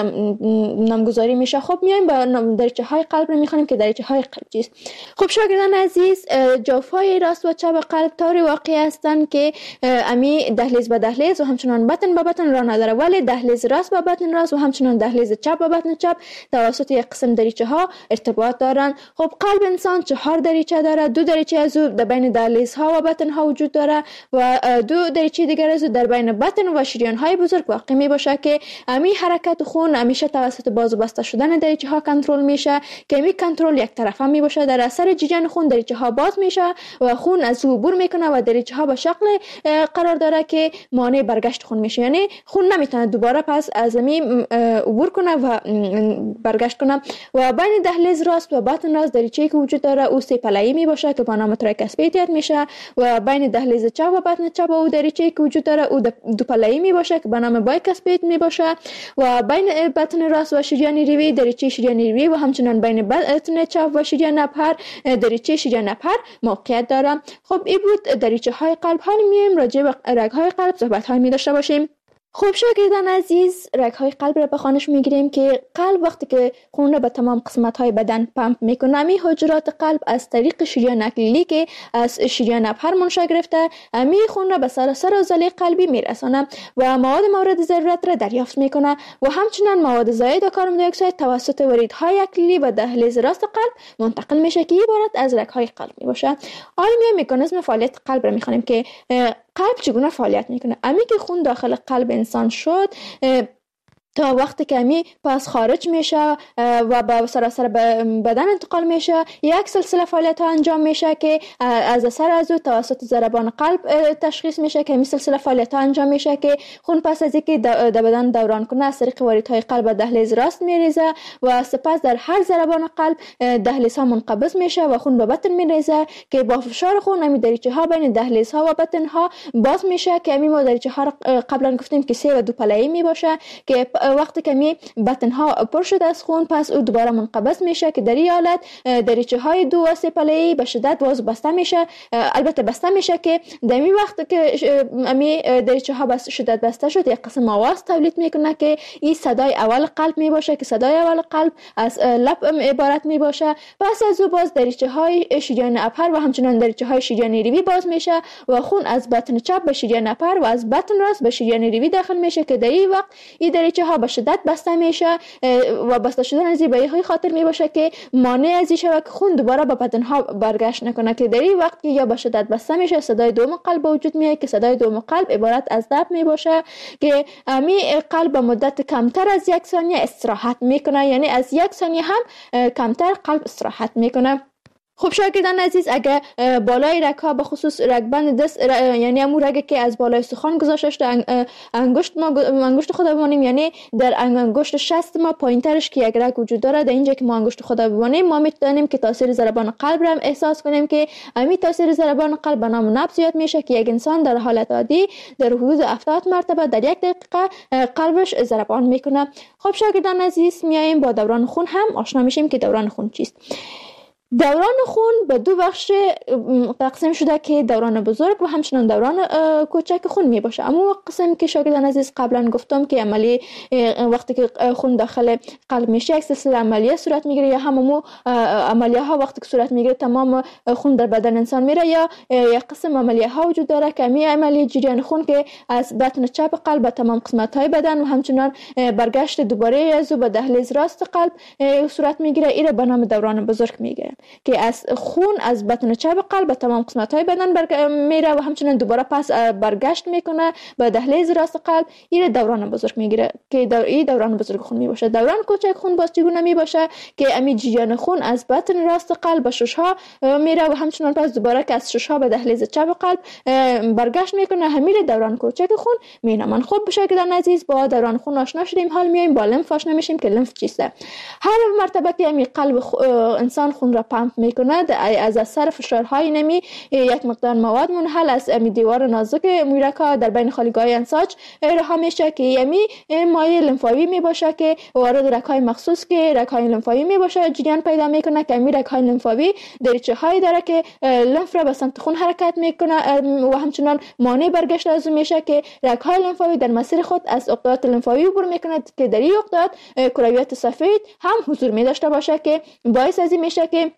نامگذاری میشه. خب میایم با دریچه های قلب رو میخونیم که دریچه های قلب چیست. خب شاگردان عزیز جوفای راست و چپ قلب طوری واقع هستند که امی دهلیز به دهلیز و همچنان بطن به بطن را نداره، ولی دهلیز راست به بطن راست و همچنان دهلیز چپ به بطن چپ توسط یک قسم دریچه ها ارتباط دارند. خب قلب انسان 4 دریچه داره. 2 دریچه از او در بین دهلیزها و بطنها وجود داره و دو دریچه دیگر عضو در بین بطن و شریان‌های بزرگ واقع می باشه که امی حرکت خون همیشه توسط باز و بسته شدن دریچه ها کنترل میشه که امی کنترل یک طرفه می باشه. در اثر جریان خون دریچه ها باز میشه و خون از او عبور میکنه و دریچه ها به شکل قرار داره که مانع برگشت خون میشه، یعنی خون نمیتونه دوباره پس از امی عبور کنه و برگشت کنه. و بین دهلیز راست و بطن راست دریچه‌ای که وجود داره او سه پله‌ای می باشه که با نام تریکاسپیدیت میشه و بین دهلیز چپ و بطن چپ او دریچه‌ای که وجود داره او دو پله‌ای می باشه که با نام بایکاسپید می باشه و بین بطن راست و شریان ریوی دریچه شریان ریوی و همچنان بین بطن چپ و شریان نپر دریچه شریان نپر موقعیت داره. خب این بود دریچه های قلب. حالا میایم راجع به رگ های قلب صحبت های می داشته باشیم. خب شاگردان عزیز، رگ‌های قلب را به خوانش میگیریم که قلب وقتی که خون را به تمام قسمت‌های بدن پمپ میکنه، امی حجرات قلب از طریق شریان اکلیلی که از شریان نپر منشأ گرفته امی خون را به سراسر عضله قلبی میرسانه و مواد مورد ضرورت را دریافت میکنه و همچنین مواد زائد و کربن دی اکساید توسط وریدهای اکلیلی و دهلیز راست قلب منتقل میشه که عبارت از رگ‌های قلب میباشه. حالا مکانیزم فعالیت قلب را میخوانیم که قلب چگونه فعالیت میکنه. امی که خون داخل قلب انسان شد تا وقتی که امی پس خارج میشه و به سراسر بدن انتقال میشه، یک سلسله فعالیت ها انجام میشه که از اثر از او توسط ضربان قلب تشخیص میشه که این سلسله فعالیت ها انجام میشه که خون پس از اینکه در بدن دوران کنه از طریق واریدهای قلب دهلیز راست میریزه و سپس در هر ضربان قلب دهلیز ها منقبض میشه و خون به بطن میریزه که با فشار خون امی دریچه ها بین دهلیز ها و بطن ها باز میشه که امی ما دریچه ها قبلا گفتیم که 3 و 2 پله‌ای میباشه که وقتی که می بطن ها پر شده از خون پس او دوباره منقبض میشه که در این حالت دریچه های 2 و 3 پله‌ای به شدت باز بسته میشه. البته بسته میشه که در این وقت که امی دریچه ها به شدت بسته شد یک قسم آواز تولید میکنه که این صدای اول قلب میباشه که صدای اول قلب از لب عبارت میباشه. پس از او باز دریچه های شریان اپر و همچنان دریچه های شریان ریوی باز میشه و خون از بطن چپ به شریان اپر و از بطن راست به شریان ریوی داخل میشه که در این وقت این دریچه ها به شدت بسته میشه و بسته شدن از این به این خاطر می باشه که مانع از این شود که خون دوباره به بدن ها برگشت نکنه که در این وقت یا به شدت بسته میشه صدای دوم قلب وجود میاد که صدای دوم قلب عبارت از دب می باشه که امی قلب به مدت کمتر از 1 ثانیه استراحت میکنه، یعنی از 1 ثانیه هم کمتر قلب استراحت میکنه. خب شاگردان عزیز، اگه بالای رگ‌ها به خصوص رگبند دست یعنی همون رگی که از بالای استخوان گذاشته شده انگشت خود ببینیم، یعنی در انگشت شست ما پایینترش که یک رگ وجود داره، در اینجا که ما انگشت خود ببینیم ما میتونیم که تاثیر ضربان قلب را احساس کنیم که همین تاثیر ضربان قلب به نام نبض یاد میشه که یک انسان در حالت عادی در حدود 70 مرتبه در 1 دقیقه قلبش ضربان میکنه. خب شاگردان عزیز، میایم با دوران خون هم آشنا میشیم که دوران خون چیست. دوران خون به 2 بخش تقسیم شده که دوران بزرگ و همچنان دوران کوچک خون می باشه. اما قسم که شاگردان عزیز قبلا گفتم که عملی وقتی که خون داخل قلب میشه یک سلسله عملیه صورت میگیره یا هممو عملیه ها وقتی که صورت میگیره تمام خون در بدن انسان میره، یا یک قسم عملیه ها وجود داره که می عملیه جریان خون که از بطن چپ قلب به تمام قسمت های بدن و همچنان برگشت دوباره از به دهلیز راست قلب صورت میگیره. این به نام دوران بزرگ میگه که از خون از بطن چپ قلب به تمام قسمت‌های بدن میره و همچنین دوباره پس برگشت میکنه به دهلیز راست قلب. این دوران بزرگ میگیره که دوران بزرگ خون میباشه. دوران کوچک خون باز چگونه میباشه که امی جریان خون از بطن راست قلب به ششها میره و همچنین پس دوباره که از ششها به دهلیز چپ قلب برگشت میکنه. همین دوران کوچک خون مینامن. خب شاگردان عزیز، با دوران خون آشنا شدیم، حال میایم با لمف آشنا میشیم که لمف چیسته. هر مرتبه که امی قلب انسان خون را پمپ میکنه از اثر فشارهای نمی یک مقدار مواد منحل از دیوار نازک میرکا در بین خالیگاه انساج رها میشه که یمی مایع لمفاوی میباشه که وارد رگ‌های مخصوص که رگ‌های لمفاوی میباشه جریان پیدا میکنه که امی رگ‌های لمفاوی دریچه هایی داره که لمف را به سمت خون حرکت میکنه و همچنان مانع برگشت از اون میشه که رگ‌های لمفاوی در مسیر خود از عقدات لمفاوی عبور میکنه که در این عقدات کرویات سفید هم حضور می داشته باشه که باعث از این میشه که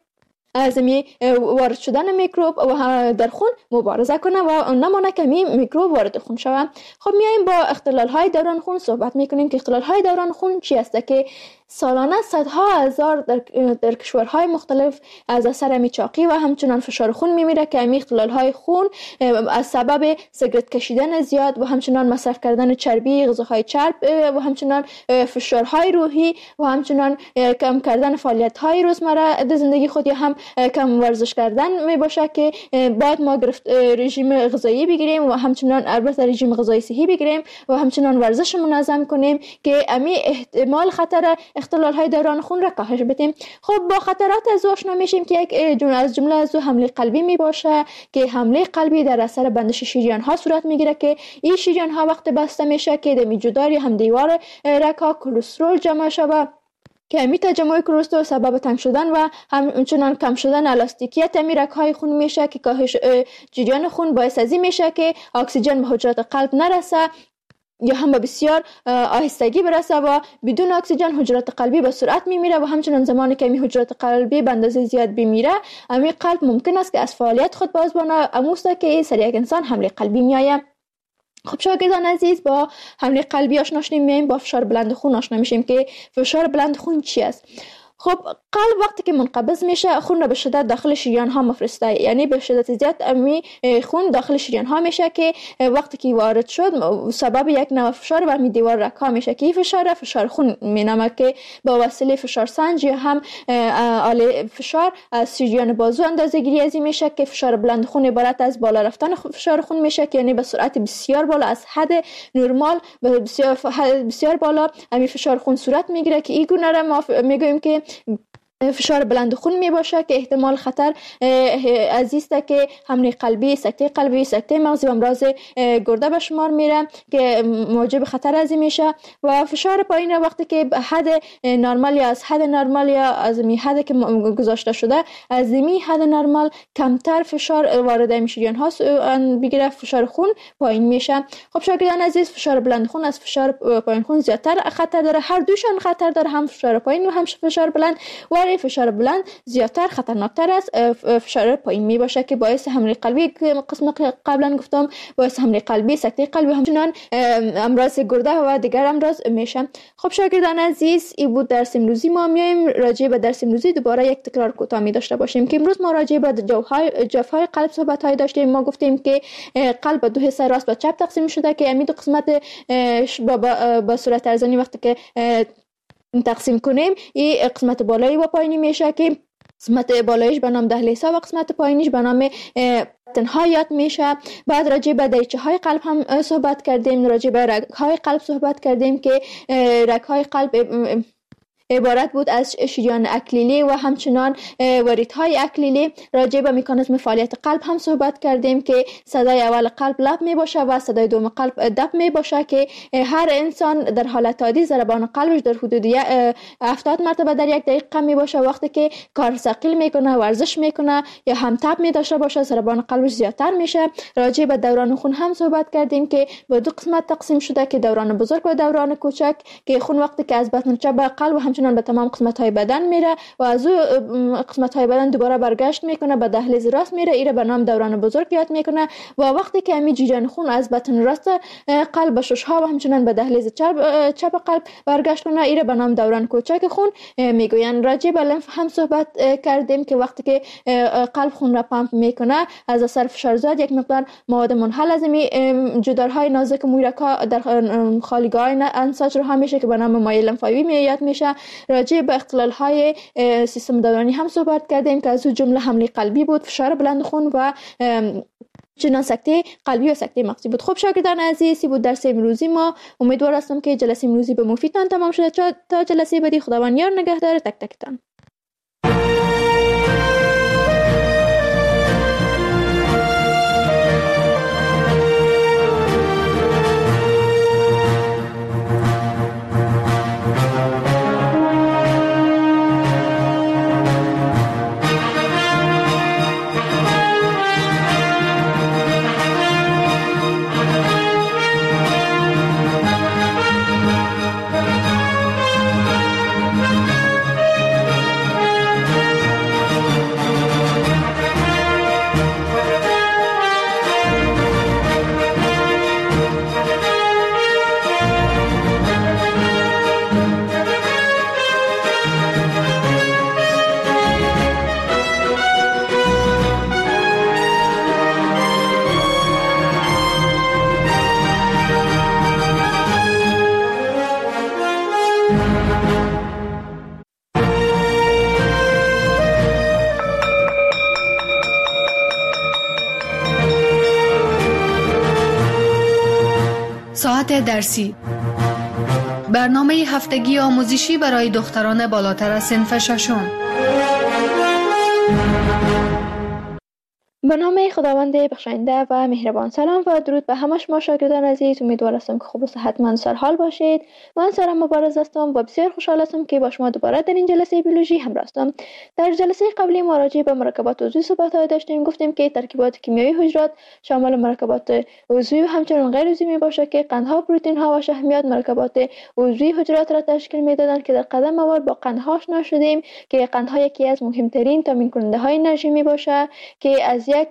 از وارد شدن میکروب و در خون مبارزه کنه و نمانه که میکروب وارد خون شود. خب میایم با اختلال های دوران خون صحبت میکنیم که اختلال های دوران خون چی است که سالانه صدها هزار در کشورهای مختلف از اثر چاقی و همچنان فشار خون میمیره که این اختلال های خون از سبب سیگارت کشیدن زیاد و همچنان مصرف کردن چربی، غذاهای چرب و همچنان فشارهای روحی و همچنان کم کردن فعالیت های روزمره در زندگی خود یا هم کم ورزش کردن می باشه که باید ما رژیم غذایی بگیریم و همچنان البته رژیم غذایی صحی بگیریم و همچنان ورزش منظم کنیم که امی احتمال خطر اختلال های دوران خون را کاهش بدیم. خب با خطرات از آشنا میشیم که یک از جمله از حمله قلبی می باشه که حمله قلبی در اثر بندش شریان ها صورت میگیره که این شریان ها وقت بسته میشه که در جدار هم دیوار رگ‌ها کلسترول جمع شود که امی تجمع کلسترول سبب تنگ شدن و همچنان کم شدن الاستیکیت امی رگ‌های خون میشه که کاهش جریان خون باعث ازی میشه که اکسیژن به حجرات قلب نرسه یا هم به بسیار آهستگی برسه و بدون اکسیژن حجرات قلبی به سرعت میمیره و همچنان زمانی که این حجرات قلبی به اندازه زیاد بمیره امی قلب ممکن است که از فعالیت خود بازبانه اموسته که سر یک انسان حمله قلبی میآید. خب شاگردان عزیز با حمله قلبی آشنا شدیم، میایم با فشار بلند خون آشنا میشیم که فشار بلند خون چی است. خب قلب وقتی که منقبض میشه خون را به شدت داخل شریان ها مفرسته، یعنی به شدت زیاد امی خون داخل شریان ها میشه که وقتی که وارد شد سبب یک نوع فشار بر دیوار رگ‌ها میشه که این فشار خون مینامه که با وسیله فشار سنج یا هم آله فشار از شریان بازو اندازه گیری ازی میشه که فشار بلند خون عبارت از بالا رفتن فشار خون میشه که یعنی به سرعت بسیار بالا از حد نرمال بسیار بالا امی فشار خون صورت میگیره که این گونه را ما میگوییم که فشار بلند خون می باشه که احتمال خطر عزیزه که حمله قلبی، سکته مغزی و امراض گرده به شمار میره که موجب خطر ازی میشه. و فشار پایین وقتی که حد نرمال یا از حد نرمال یا از می حد که گذاشته شده از می حد نرمال کمتر فشار وارد شریان ها بگیره، فشار خون پایین میشه. خب شاگردان عزیز فشار بلند خون از فشار پایین خون زیادتر خطر داره، هر دوشان خطر داره، هم فشار پایین و هم فشار بلند. و فشار بلند زیادتر خطرناکتر از فشار پایین می باشه که باعث حمله قلبی که قسم قبلا گفتم باعث حمله قلبی، سکته قلبی و همچنان امراض گرده و دیگر امراض میشه. خب شاگردان عزیز این بود درس امروزی ما. میایم راجع به درس امروزی دوباره یک تکرار کوتاه می داشته باشیم که امروز ما راجع به جوفهای قلب صحبت های داشتیم. ما گفتیم که قلب به دو حصه راست و چپ تقسیم شده که همین دو قسمت به صورت ارزانی وقتی که تقسیم کنیم این قسمت بالایی و پایینی میشه که قسمت بالاییش به نام دهلیز و قسمت پایینیش به نام تنهایت میشه. بعد راجع به دریچه های قلب هم صحبت کردیم، راجع به رگ های قلب صحبت کردیم که رگ های قلب عبارت بود از شریان اکلیلی و همچنان وریدهای اکلیلی. راجع به مکانیزم فعالیت قلب هم صحبت کردیم که صدای اول قلب لب می باشه و صدای دوم قلب دب می باشه که هر انسان در حالت عادی ضربان قلبش در حدود 70 مرتبه در یک دقیقه می باشه. وقتی که کار ثقیل میکنه، ورزش میکنه یا هم تب می داشته باشه ضربان قلبش زیادتر میشه. راجع به دوران خون هم صحبت کردیم که به دو قسمت تقسیم شده که دوران بزرگ و دوران کوچک که خون وقتی که از بطن چپ به قلب و به تمام قسمت های بدن میره و از او قسمت های بدن دوباره برگشت میکنه به دهلیز راست میره، ایره به نام دوران بزرگ یاد میکنه. و وقتی که امی جریان خون از بطن راست قلب به ششها و همچنان به دهلیز چپ قلب برگشت کنه، ایره به نام دوران کوچک خون میگوین. راجع به لنف هم صحبت کردیم که وقتی که قلب خون را پمپ میکنه از اثر فشار زیاد یک مقدار مواد منحل از امی جدارهای نازک مویرکا در خالیگاه انساج رو هم میشه که به نام مایع لنفاوی میاد میشه. راجع به اختلال های سیستم دورانی هم صحبت کردیم که از اون جمله حمله قلبی بود، فشار بلند خون و چنان سکته قلبی و سکته مغزی بود. خب شاگردان عزیزی بود درس امروزی ما. امیدوار هستم که جلسه امروزی به مفیدتان تمام شده. تا جلسه بعدی خداوند یار نگهدار تک تکتان. ساعت درسی، برنامه هفتگی آموزشی برای دختران بالاتر از صنف ششم. به نام خداوند بخشاینده و مهربان. سلام و درود به همه شما شاگردان عزیز. امیدوار هستم که خوب و صحتمند سرحال باشید. من سارا مبارز هستم و بسیار خوشحال هستم که با شما دوباره در این جلسه بیولوژی همراه هستم. در جلسه قبلی ما راجع به مرکبات عضوی صحبت داشتیم. گفتیم که ترکیبات کیمیایی حجرات شامل مرکبات عضوی و همچنین غیر عضوی می باشه که قندها، پروتئین ها و شحمیات مرکبات عضوی حجرات را تشکیل میدادند که در قدم اول با قندها آشنا شدیم که قندها یکی از مهمترین تامین کننده های انرژی می باشه که از 1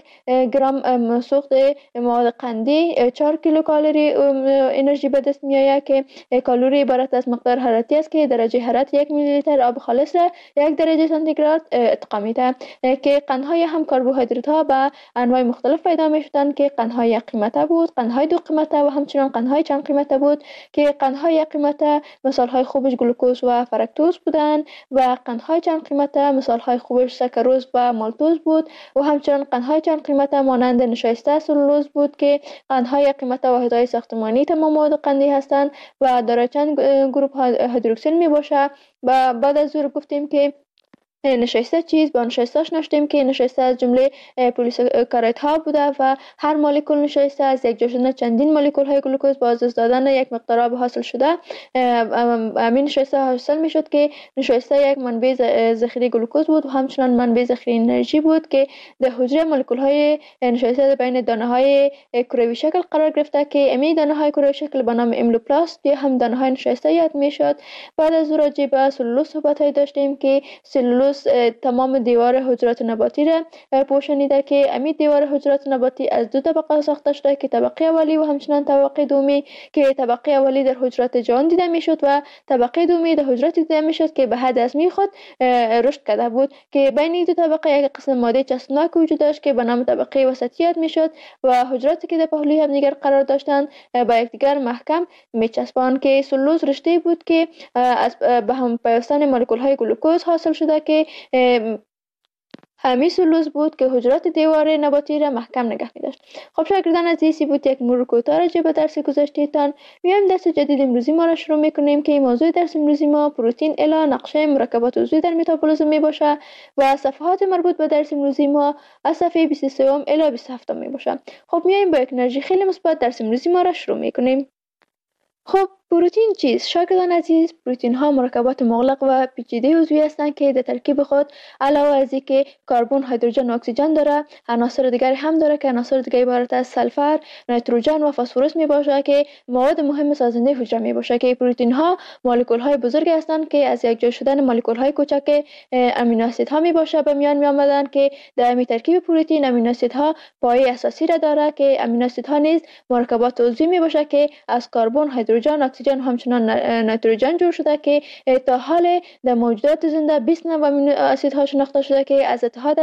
گرم سوخت مواد قندی 4 کیلوکالری انرژی به دست میآید که کالری عبارت از مقدار حرارتی است که درجه حرارت 1 میلی لیتر آب خالص را 1 درجه سانتیگراد ارتقا میده که قندهای هم کربوهیدرات ها به انواع مختلف پیدا می شدند که قندهای یک قیمته بود، قندهای دو قیمته و همچنین قندهای چند قیمته بود که قندهای یک قیمته مثال های خوبش گلوکوز و فرکتوز بودند و قندهای چند قیمته مثال های خوبش سکروز و مالتوز بود و همچنین قندهای چند قیمته مانند نشایسته سلولوز بود که قندهای قیمت واحدهای ساختمانی تمام مواد قندی هستند و دارای چند گروپ هیدروکسیل می باشه. و بعد از ظهر گفتیم که نشایسته چیز با نشایسته شناختیم که نشایسته از جمله پلیساکاریدها ها بوده و هر مولکول نشایسته از یک جا شدن چندین مولکول های گلوکوز با از دست دادن یک مقدار آب حاصل شده. همین نشایسته حاصل می شد که نشایسته یک منبع ذخیره گلوکوز بود و همچنان منبع ذخیره انرژی بود که در حجره مولکول های نشایسته بین دانه های کروی شکل قرار گرفته که امی دانه های کروی شکل به نام املوپلاست یا هم دانه های نشایسته یاد می شد. بعد از راجع به سلولوز صحبت داشتیم که سلولوز تمام دیوار حجرات نباتی را پوشانیده که امی دیوار حجرات نباتی از دو طبقه ساخته شده که طبقه اولی و همچنان طبقه دومی که طبقه اولی در حجرات جوان دیده میشد و طبقه دومی در حجرات دیده میشد که به حد از می خود رشد کرده بود که بین این دو طبقه یک قسم ماده چسبناک وجود داشت که به نام طبقه وسطی یاد میشد و حجراتی که در پهلوی همدیگر قرار داشتند با یکدیگر محکم میچسباند که سلولوز رشته بود که از به هم پیوستن مولکول های گلوکوز حاصل شده که همین سلولوز بود که حجرات دیوار نباتی را محکم نگه می داشت. خب شاگردان عزیز، بود یک مرور کوتاه راجع به درس گذشتهتان. میایم درس جدید امروزی ما را شروع میکنیم که موضوع درس امروزی ما پروتئین الی نقشه مرکبات عضوی در متابولیسم می باشه و صفحات مربوط به درس امروزی ما از صفحه 23 الی 27 می باشه. خب میایم با یک انرژی خیلی مثبت درس امروزی ما را شروع میکنیم. خب پروتئین چیست؟ شاگردان عزیز، پروتئین ها مرکبات مغلق و پیچیده عضوی هستند که در ترکیب خود علاوه از اینکه کربن، هیدروژن و اکسیژن داره، عناصر دیگری هم داره که عناصر دیگری عبارت از سلفر، نیتروژن و فسفرس می باشه که مواد مهم سازنده حجره می باشه که پروتئین ها مولکول های بزرگی هستند که از یک جا شدن مولکول های کوچک امینو اسیدها می باشه به میان می آمدند که در همین ترکیب پروتئین امینو اسیدها پایه اساسی را داره که امینو اسیدها نیز مرکبات عضوی می باشه که از کربن، هیدروژن، اکسیژن همچنان نیتروژن جور شده که تا حال در موجودات زنده 20 نوع امینو اسیدها شناخته شده که از اتحاد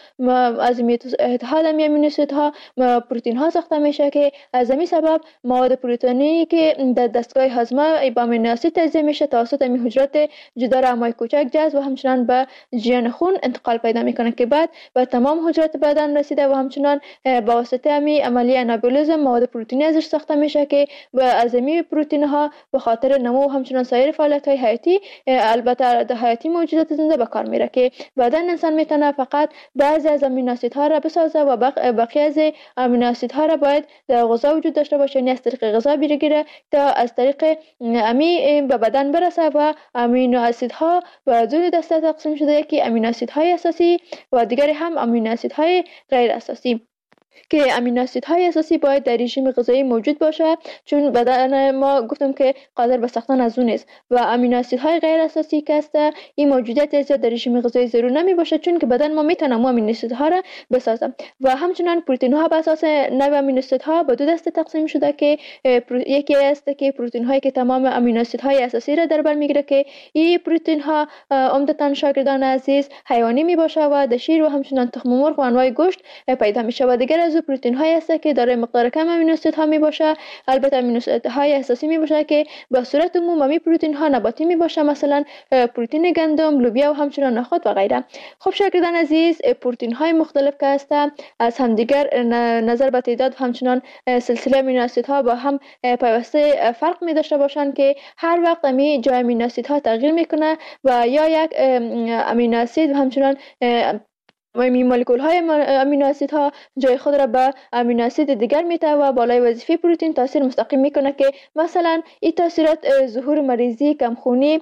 اتحاد امینو اسیدها پروتئین ها ساخته میشه که از همین سبب مواد پروتئینی که در دستگاه هاضمه با امینو اسید تجزیه میشه توسط این حجرات جدار امای کوچک جذب و همچنان به جریان خون انتقال پیدا میکنه که بعد به تمام حجرات بدن رسیده و همچنان با واسطه همین عملیه انابولیزم مواد پروتئینی ازش ساخته میشه که از همین پروتئین ها به خاطر نمو و همچنان سایر فعالیت‌های حیاتی البته در حیاتی موجودات زنده به کار میره که بدن انسان میتونه فقط بعضی از امینو اسیدها را بسازه و بقیه از امینو اسیدها را باید در غذا وجود داشته باشه، یعنی از طریق غذا بگیره تا از طریق امی به بدن برسه و امینو اسیدها به دو دسته تقسیم شده که امینو اسیدهای اساسی و دیگری هم امینو اسیدهای غیر اساسی که امینو اسیدهای اساسی باید در رژیم غذایی موجود باشه چون بدن ما گفتم که قادر به ساختن از اون نیست و امینو اسیدهای غیر اساسی که است این موجودیت زیاد در رژیم غذایی ضرور نمی باشه چون که بدن ما میتونه امینو اسیدها را بسازه و همچنان پروتئین ها بر اساس نوع امینو اسیدها به دو دسته تقسیم شده که یکی است که پروتئین هایی که تمام امینو اسیدهای اساسی را در بر میگیره که این پروتئین ها عمدتاً شاگردان عزیز حیوانی می باشه و در شیر و همچنان تخم مرغ و انواع گوشت پیدا میشه و دیگر از پروتئین های است که دارای مقدار کم امینو اسیدها می باشه. البته امینو اسیدهای اساسی می باشه که به صورت عمومی پروتئین ها نباتی می باشه، مثلا پروتئین گندم، لوبیا و همچنین نخود و غیره. خب شاگردان عزیز، پروتئین های مختلف که است از همدیگر نظر به تعداد و همچنین سلسله امینو اسیدها با هم پیوسته فرق می داشته باشند که هر وقت امی جای امینو اسیدها تغییر میکنه و یا یک امینو اسید و همچنین مولکول های امینو اسیدها جای خود را به امینو اسید دیگر میده و بالای وظیفه پروتئین تاثیر مستقیم میکنه که مثلا این تاثیرات ظهور مریضی، کمخونی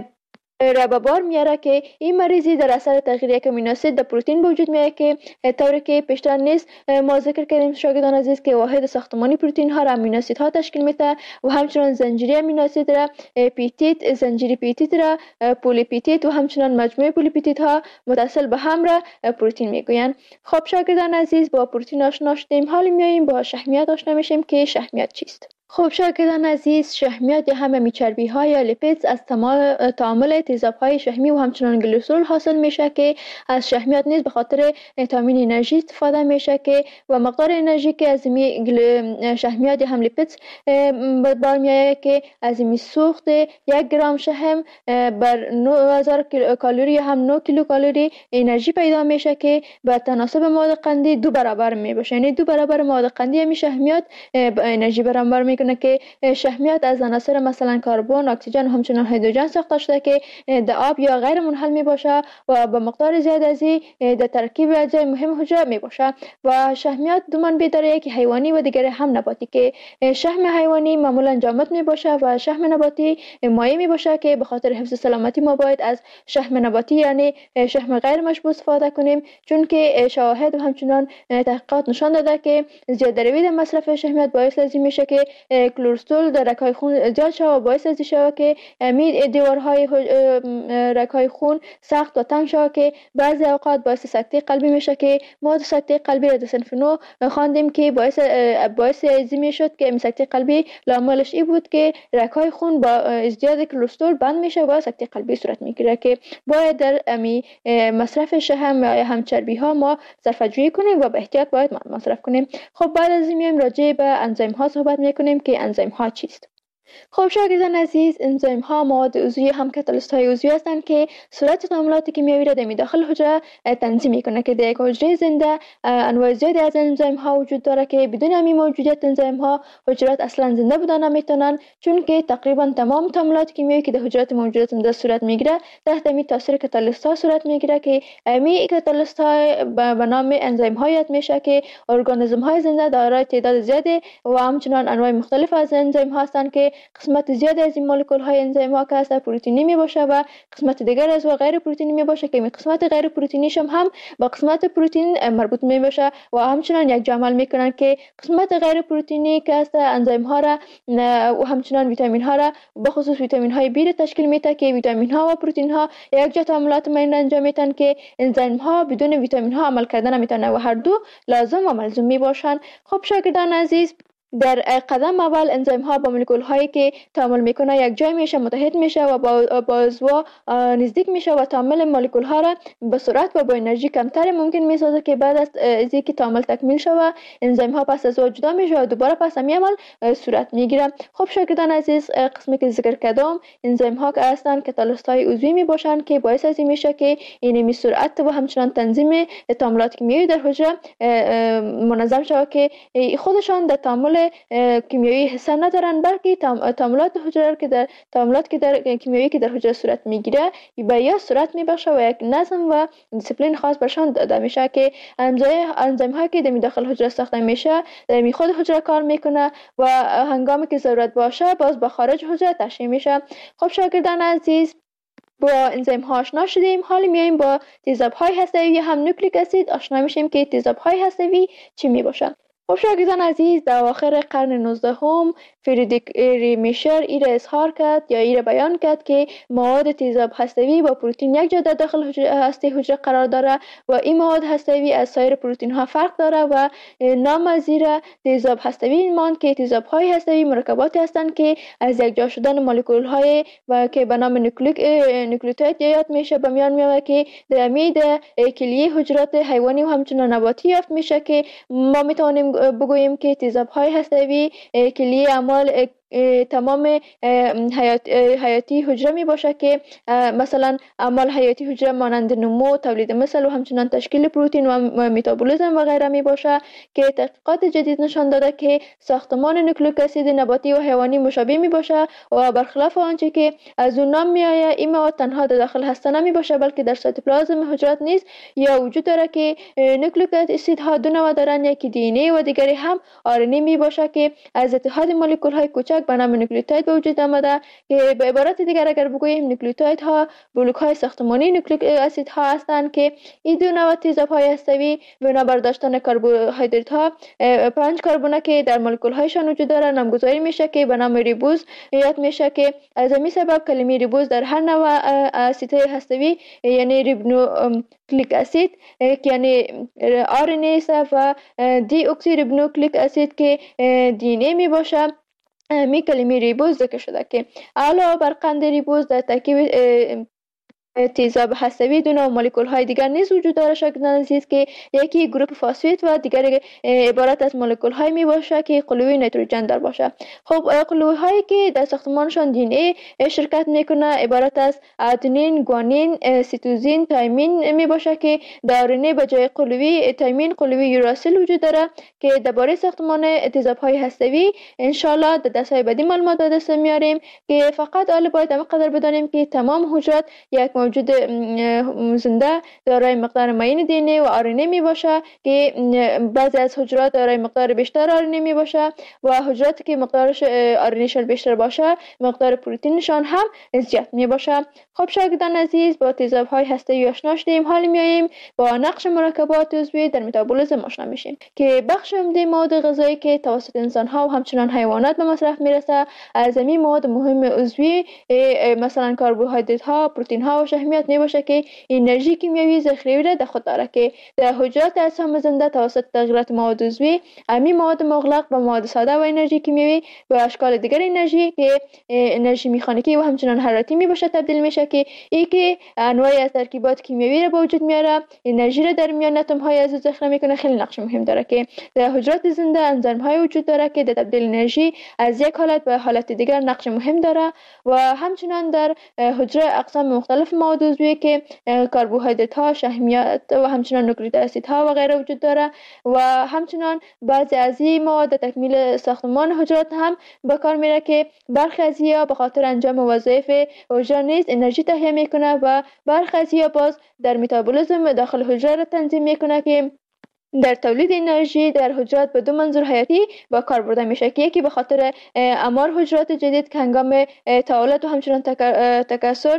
را به بار میاره که این مریضی در اثر تغییر یک امینو اسید در پروتئین به وجود میاد که طوری که پیشتر نیز ما ذکر کردیم شاگردان عزیز که واحد ساختمانی پروتئین ها را امینو اسیدها تشکیل میده و همچنین زنجیره امینو اسید را پیپتید، زنجیره پیپتید را پولیپپتید و همچنین مجموعه پولیپپتید ها متصل به هم را پروتئین میگویند. خب شاگردان عزیز، با پروتئین آشنا شدیم، حالا میاییم با شحمیات آشنا میشیم که شحمیات چیست. خب شاگردان عزیز، شحمیات یا همه چربی ها یا لیپیدز از تعامل تیزاب های شحمی و همچنین گلیسرول حاصل میشه که از شحمیات نیز به خاطر تامین انرژی استفاده میشه که و مقدار انرژی که از شحمیات یا هم لیپیدز بار میآید که از سوخت 1 گرم شحم بر 9000 کالری یا هم 9 کیلو کالری انرژی پیدا میشه که به تناسب مواد قندی 2 برابر میشه، یعنی 2 برابر مواد قندی همی شحمیات انرژی برابر میکنه که شحمیات از عناصر مثلا کربن، اکسیژن و همچنین هیدروژن ساخته شده که در آب یا غیر منحل می باشه و به مقدار زیاد از این در ترکیب اجزای مهم حجره می باشه. و شحمیات دو منبع داره، یکی حیوانی و دیگر هم نباتی که شحم حیوانی معمولا جامد می باشه و شحم نباتی مایع می باشه که به خاطر حفظ سلامتی ما باید از شحم نباتی یعنی شحم غیر مشبوع استفاده کنیم، چون که شواهد و همچنین تحقیقات نشان داده که زیاد روی مصرف شحمیات باعث لازم میشه که کلسترول در رگ‌های خون زیاد شود و باعث از شود که دیوارهای رگ‌های خون سخت و تنگ شود که بعضی اوقات باعث سکته قلبی میشه که ما سکته قلبی را در صنف 9 خواندیم که باعث ازمی شد که سکته قلبی لاملش این بود که رگ‌های خون با ازدیاد کلسترول بند میشه و سکته قلبی صورت میگیره که باید در مصرف شحم یا هم چربی ها ما صرفه‌جویی کنیم و به احتیاط باید مصرف کنیم. خب بعد از این میایم راجع به انزیم ها صحبت میکنیم که انزیم ها چیست. خب شاگردان عزیز، انزیم ها مواد عضوی هم کاتالیست های عضوی هستند که صورت تعاملات کیمیایی را در داخل حجره تنظیم میکنه که در یک حجره زنده انواع زیادی از انزیم ها وجود داره که بدون همین موجودیت انزیم ها حجرات اصلا زنده بودن نمیتونن، چون که تقریبا تمام تعاملات کیمیایی که در حجرات موجودات زنده صورت میگیره تحت می تاثیر کاتالیست ها صورت میگیره که می کاتالیست ها به نام انزیم ها یاد میشه که ارگانیسم های زنده دارای تعداد زیادی و همچنین انواع مختلف از انزیم ها هستند که قسمت زیاد از این مولکول های انزیم ها که هست پروتئینی می باشه و قسمت دیگر از و غیر پروتئینی می باشه که می قسمت غیر پروتئینیش هم با قسمت پروتئین مربوط می باشه و همچنین یک جمع میکنن که قسمت غیر پروتئینی که هست انزیم ها را و همچنین ویتامین ها را به خصوص ویتامین های بی را تشکیل میده که ویتامین ها و پروتئین ها یک جا تعاملات میان انجام میدن که انزیم ها بدون ویتامین ها عمل کردن نمیتونه و هر دو لازم و ملزوم می باشن. خب شاگردان عزیز، در قدم اول انزیم ها با مولکول هایی که تعامل میکنه یک جای میشه، متحد میشه و با عضو نزدیک میشه و تعامل مولکول ها را به سرعت و با انرژی کمتر ممکن میسازه که بعد از اینکه تعامل تکمیل شود انزیم ها پس از جدا میشه و دوباره پس همین عمل صورت میگیره. خب شاگردان عزیز، قسمی که ذکر کردم انزیم ها که هستن کاتالیست های عضوی می باشن که باعث از این میشه که این سرعت و همچنین تنظیم تعاملات کیمیایی در حجره منظم شود که خودشان در تعامل کیمیایی حصه ندارن، بلکه تعاملات حجره که در کیمیایی که در حجره صورت میگیره به یا صورت میبخشه و یک نظم و دیسیپلین خاص برشان داده میشه که انزیم هایی که در داخل حجره ساخته میشه در خود حجره کار میکنه و هنگامی که ضرورت باشه باز به خارج حجره تشریح میشه. خب شاگردان عزیز، با انزیم ها آشنا شدیم، حالا میایم با تیزاب های هسته‌ای هم نوکلیک اسید آشنا میشیم که تیزاب های هسته‌ای چی می باشه. خب شاگردان عزیز، در اواخر قرن 19 فریدریک میشر ایره اظهار کرد یا ایره بیان کرد که مواد تیزاب هسته‌ای با پروتئین یک جا در داخل هسته حجره قرار داره و این مواد هسته‌ای از سایر پروتئین ها فرق داره و نام از زیر تیزاب هسته‌ای ماند که تیزاب های هسته‌ای مرکباتی هستند که از یک جا شدن مولکول های و که به نام نوکلیوتاید یاد میشه به میان میاد که در امید کلیه حجرات حیوانی و همچنین نباتی یافت میشه که ما میتونیم بگوییم که تیزاب های هسته‌ای کلیه اعمال تمام حیاتی حجره می باشه که مثلا اعمال حیاتی حجره مانند نمو، تولید مثل و همچنان تشکیل پروتئین و متابولیسم و غیره می باشه که تحقیقات جدید نشان داده که ساختمان نوکلیک اسید نباتی و حیوانی مشابه می باشه و برخلاف آنچه که از اون نام می آید این مواد تنها در داخل هسته نمی باشه بلکه در سایتوپلازم حجرات نیز یا وجود داره که نوکلیک اسید ها دو نوع دارن، یکی دی ان ای و دیگری هم آر ان ای می باشه که از اتحاد مولکول های کوچک به نام نوکلیوتاید به وجود آمده که به عبارت دیگر اگر بگوییم نوکلیوتاید ها بلوک های ساختمانی نوکلیک اسید ها هستند که این دو نوع تیزاب های هسته‌ای بنابر داشتن کربوهیدرات ها 5 کربن که در مولکول هایشان وجود داره نامگذاری میشه که به نام ریبوز یاد میشه که از همین سبب کلمه ریبوز در هر نوع اسید هسته‌ای یعنی ریبونوکلیک اسید که یعنی آر ان ای و دی اکسی ریبونوکلیک اسید که دی ان ای می باشه می کلمه ریبوز ذکر شده که علاوه بر قند ریبوز در ترکیب تیزاب هسته‌ای دو نوع مولکول های دیگر نیز وجود داره شاگردان عزیز که یکی گروپ فاسفید و دیگر عبارت از مولکول های می باشه که قلوی نیتروژن دار باشه. خب قلوی هایی که در ساختمانشان دی ان ای شرکت میکنه عبارت از آدنین، گوانین، سیتوزین، تایمین می باشه که در آر ان ای به جای قلوی تایمین قلوی یوراسیل وجود داره که درباره ساختمان تیزاب های هسته‌ای ان شاء الله در درس‌های بعدی معلومات به دست میاریم که فقط حالا باید همینقدر بدانیم که تمام حجرات یک موجود زنده دارای مقدار معین دی ان ای و آر ان ای می باشه که بعضی از حجرات دارای مقدار بیشتر آر ان ای می باشه و حجراتی که مقدارش آر ان ایشان بیشتر باشه مقدار پروتئینشان هم زیاد می باشه. خب شاگردان عزیز، با تیزاب های هسته‌ای آشنا شدیم، حالا میاییم با نقش مرکبات عضوی در متابولیسم آشنا میشیم که بخش عمده مواد غذایی که توسط انسان ها و همچنان حیوانات به مصرف میرسه از این مواد مهم عضوی مثلا کربوهیدرات ها، پروتئین ها و شحمیات می باشه که انرژی کیمیایی ذخیره را در خود داره که در حجرات اجسام زنده توسط تغییرات مواد عضوی همین مواد مغلق با مواد ساده و انرژی کیمیایی به اشکال دیگر انرژی که انرژی مکانیکی و همچنان حرارتی می باشه تبدیل میشه که این که انواعی از ترکیبات کیمیایی را به وجود میاره، انرژی را در میان اتم های از ذخیره میکنه. خیلی نقش مهم داره که در حجرات زنده انزیم های وجود داره که در تبدیل انرژی از یک حالت به حالت دیگر نقش مهم داره و همچنان در حجره اقسام مختلف مواد عضوی که کربوهیدرات ها، شحمیات و همچنان نوکلیک اسید ها و غیره وجود داره و همچنان بعضی از این مواد تکمیل ساختمان حجرات هم به کار میره که برخی از اینها به خاطر انجام وظایف حجره نیز انرژی تهیه میکنه و برخی از اینها باز در متابولیسم داخل حجره را تنظیم میکنه که در تولید انرژی در حجرات به دو منظور حیاتی با کار برده میشه که یکی به خاطر اعمار حجرات جدید که هنگام تولد و همچنان تکثر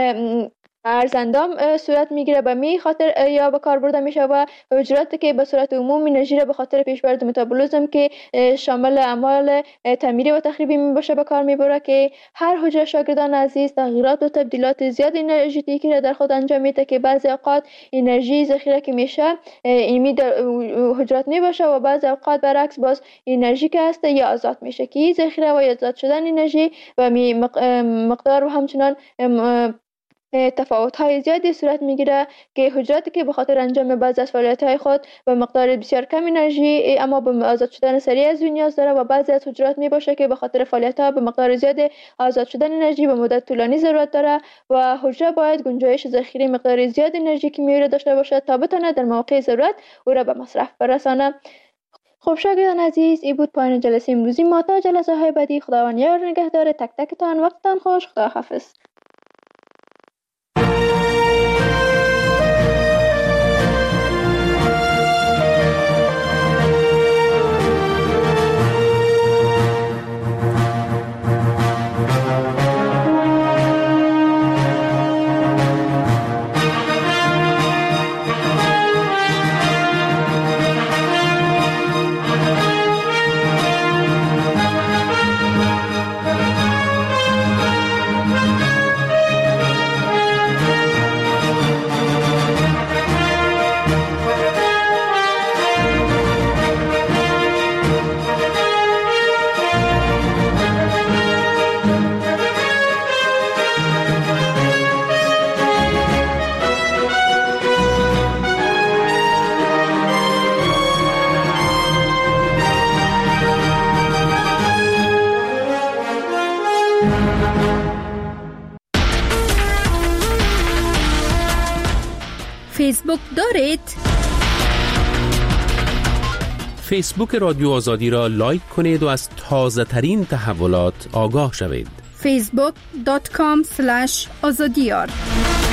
ارزاندام صورت میگیره به می خاطر یا به کار برده میشه و حجراتی که به صورت عموم انرژی را به خاطر پیشبرد متابولیسم که شامل اعمال تعمیری و تخریبی می باشه به کار میبره که هر حجره شاگردان عزیز تغییرات و تبدیلات زیاد انرژیتیکی را در خود انجام میده که بعضی اوقات انرژی ذخیره که میشه اینمی در حجرات می باشه و بعضی اوقات برعکس باز انرژی که هست یا آزاد میشه که ذخیره و آزاد شدن انرژی و مقدار و همچنان تفاوت‌های زیادی صورت میگیره که حجراتی که به خاطر انجام بعضی از فعالیت‌های خود به مقدار بسیار کم انرژی اما به آزاد شدن سریع از نیاز داره و بعضی از حجرات میباشه که به خاطر فعالیت‌ها به مقدار زیاد آزاد شدن انرژی به مدت طولانی ضرورت داره و حجره باید گنجایش ذخیره مقدار زیاد انرژی کیمیایی داشته باشه تا بتونه در موقع ضرورت او را به مصرف برسانه. خب شاگردان عزیز، این بود پایان جلسه امروزی ما. تا جلسه های بعدی خداوند یار نگهدار تک تکتان. وقتتان خوش. خدا حافظ. فیسبوک دارید؟ فیسبوک رادیو آزادی را لایک کنید و از تازه ترین تحولات آگاه شوید. facebook.com/azadiyar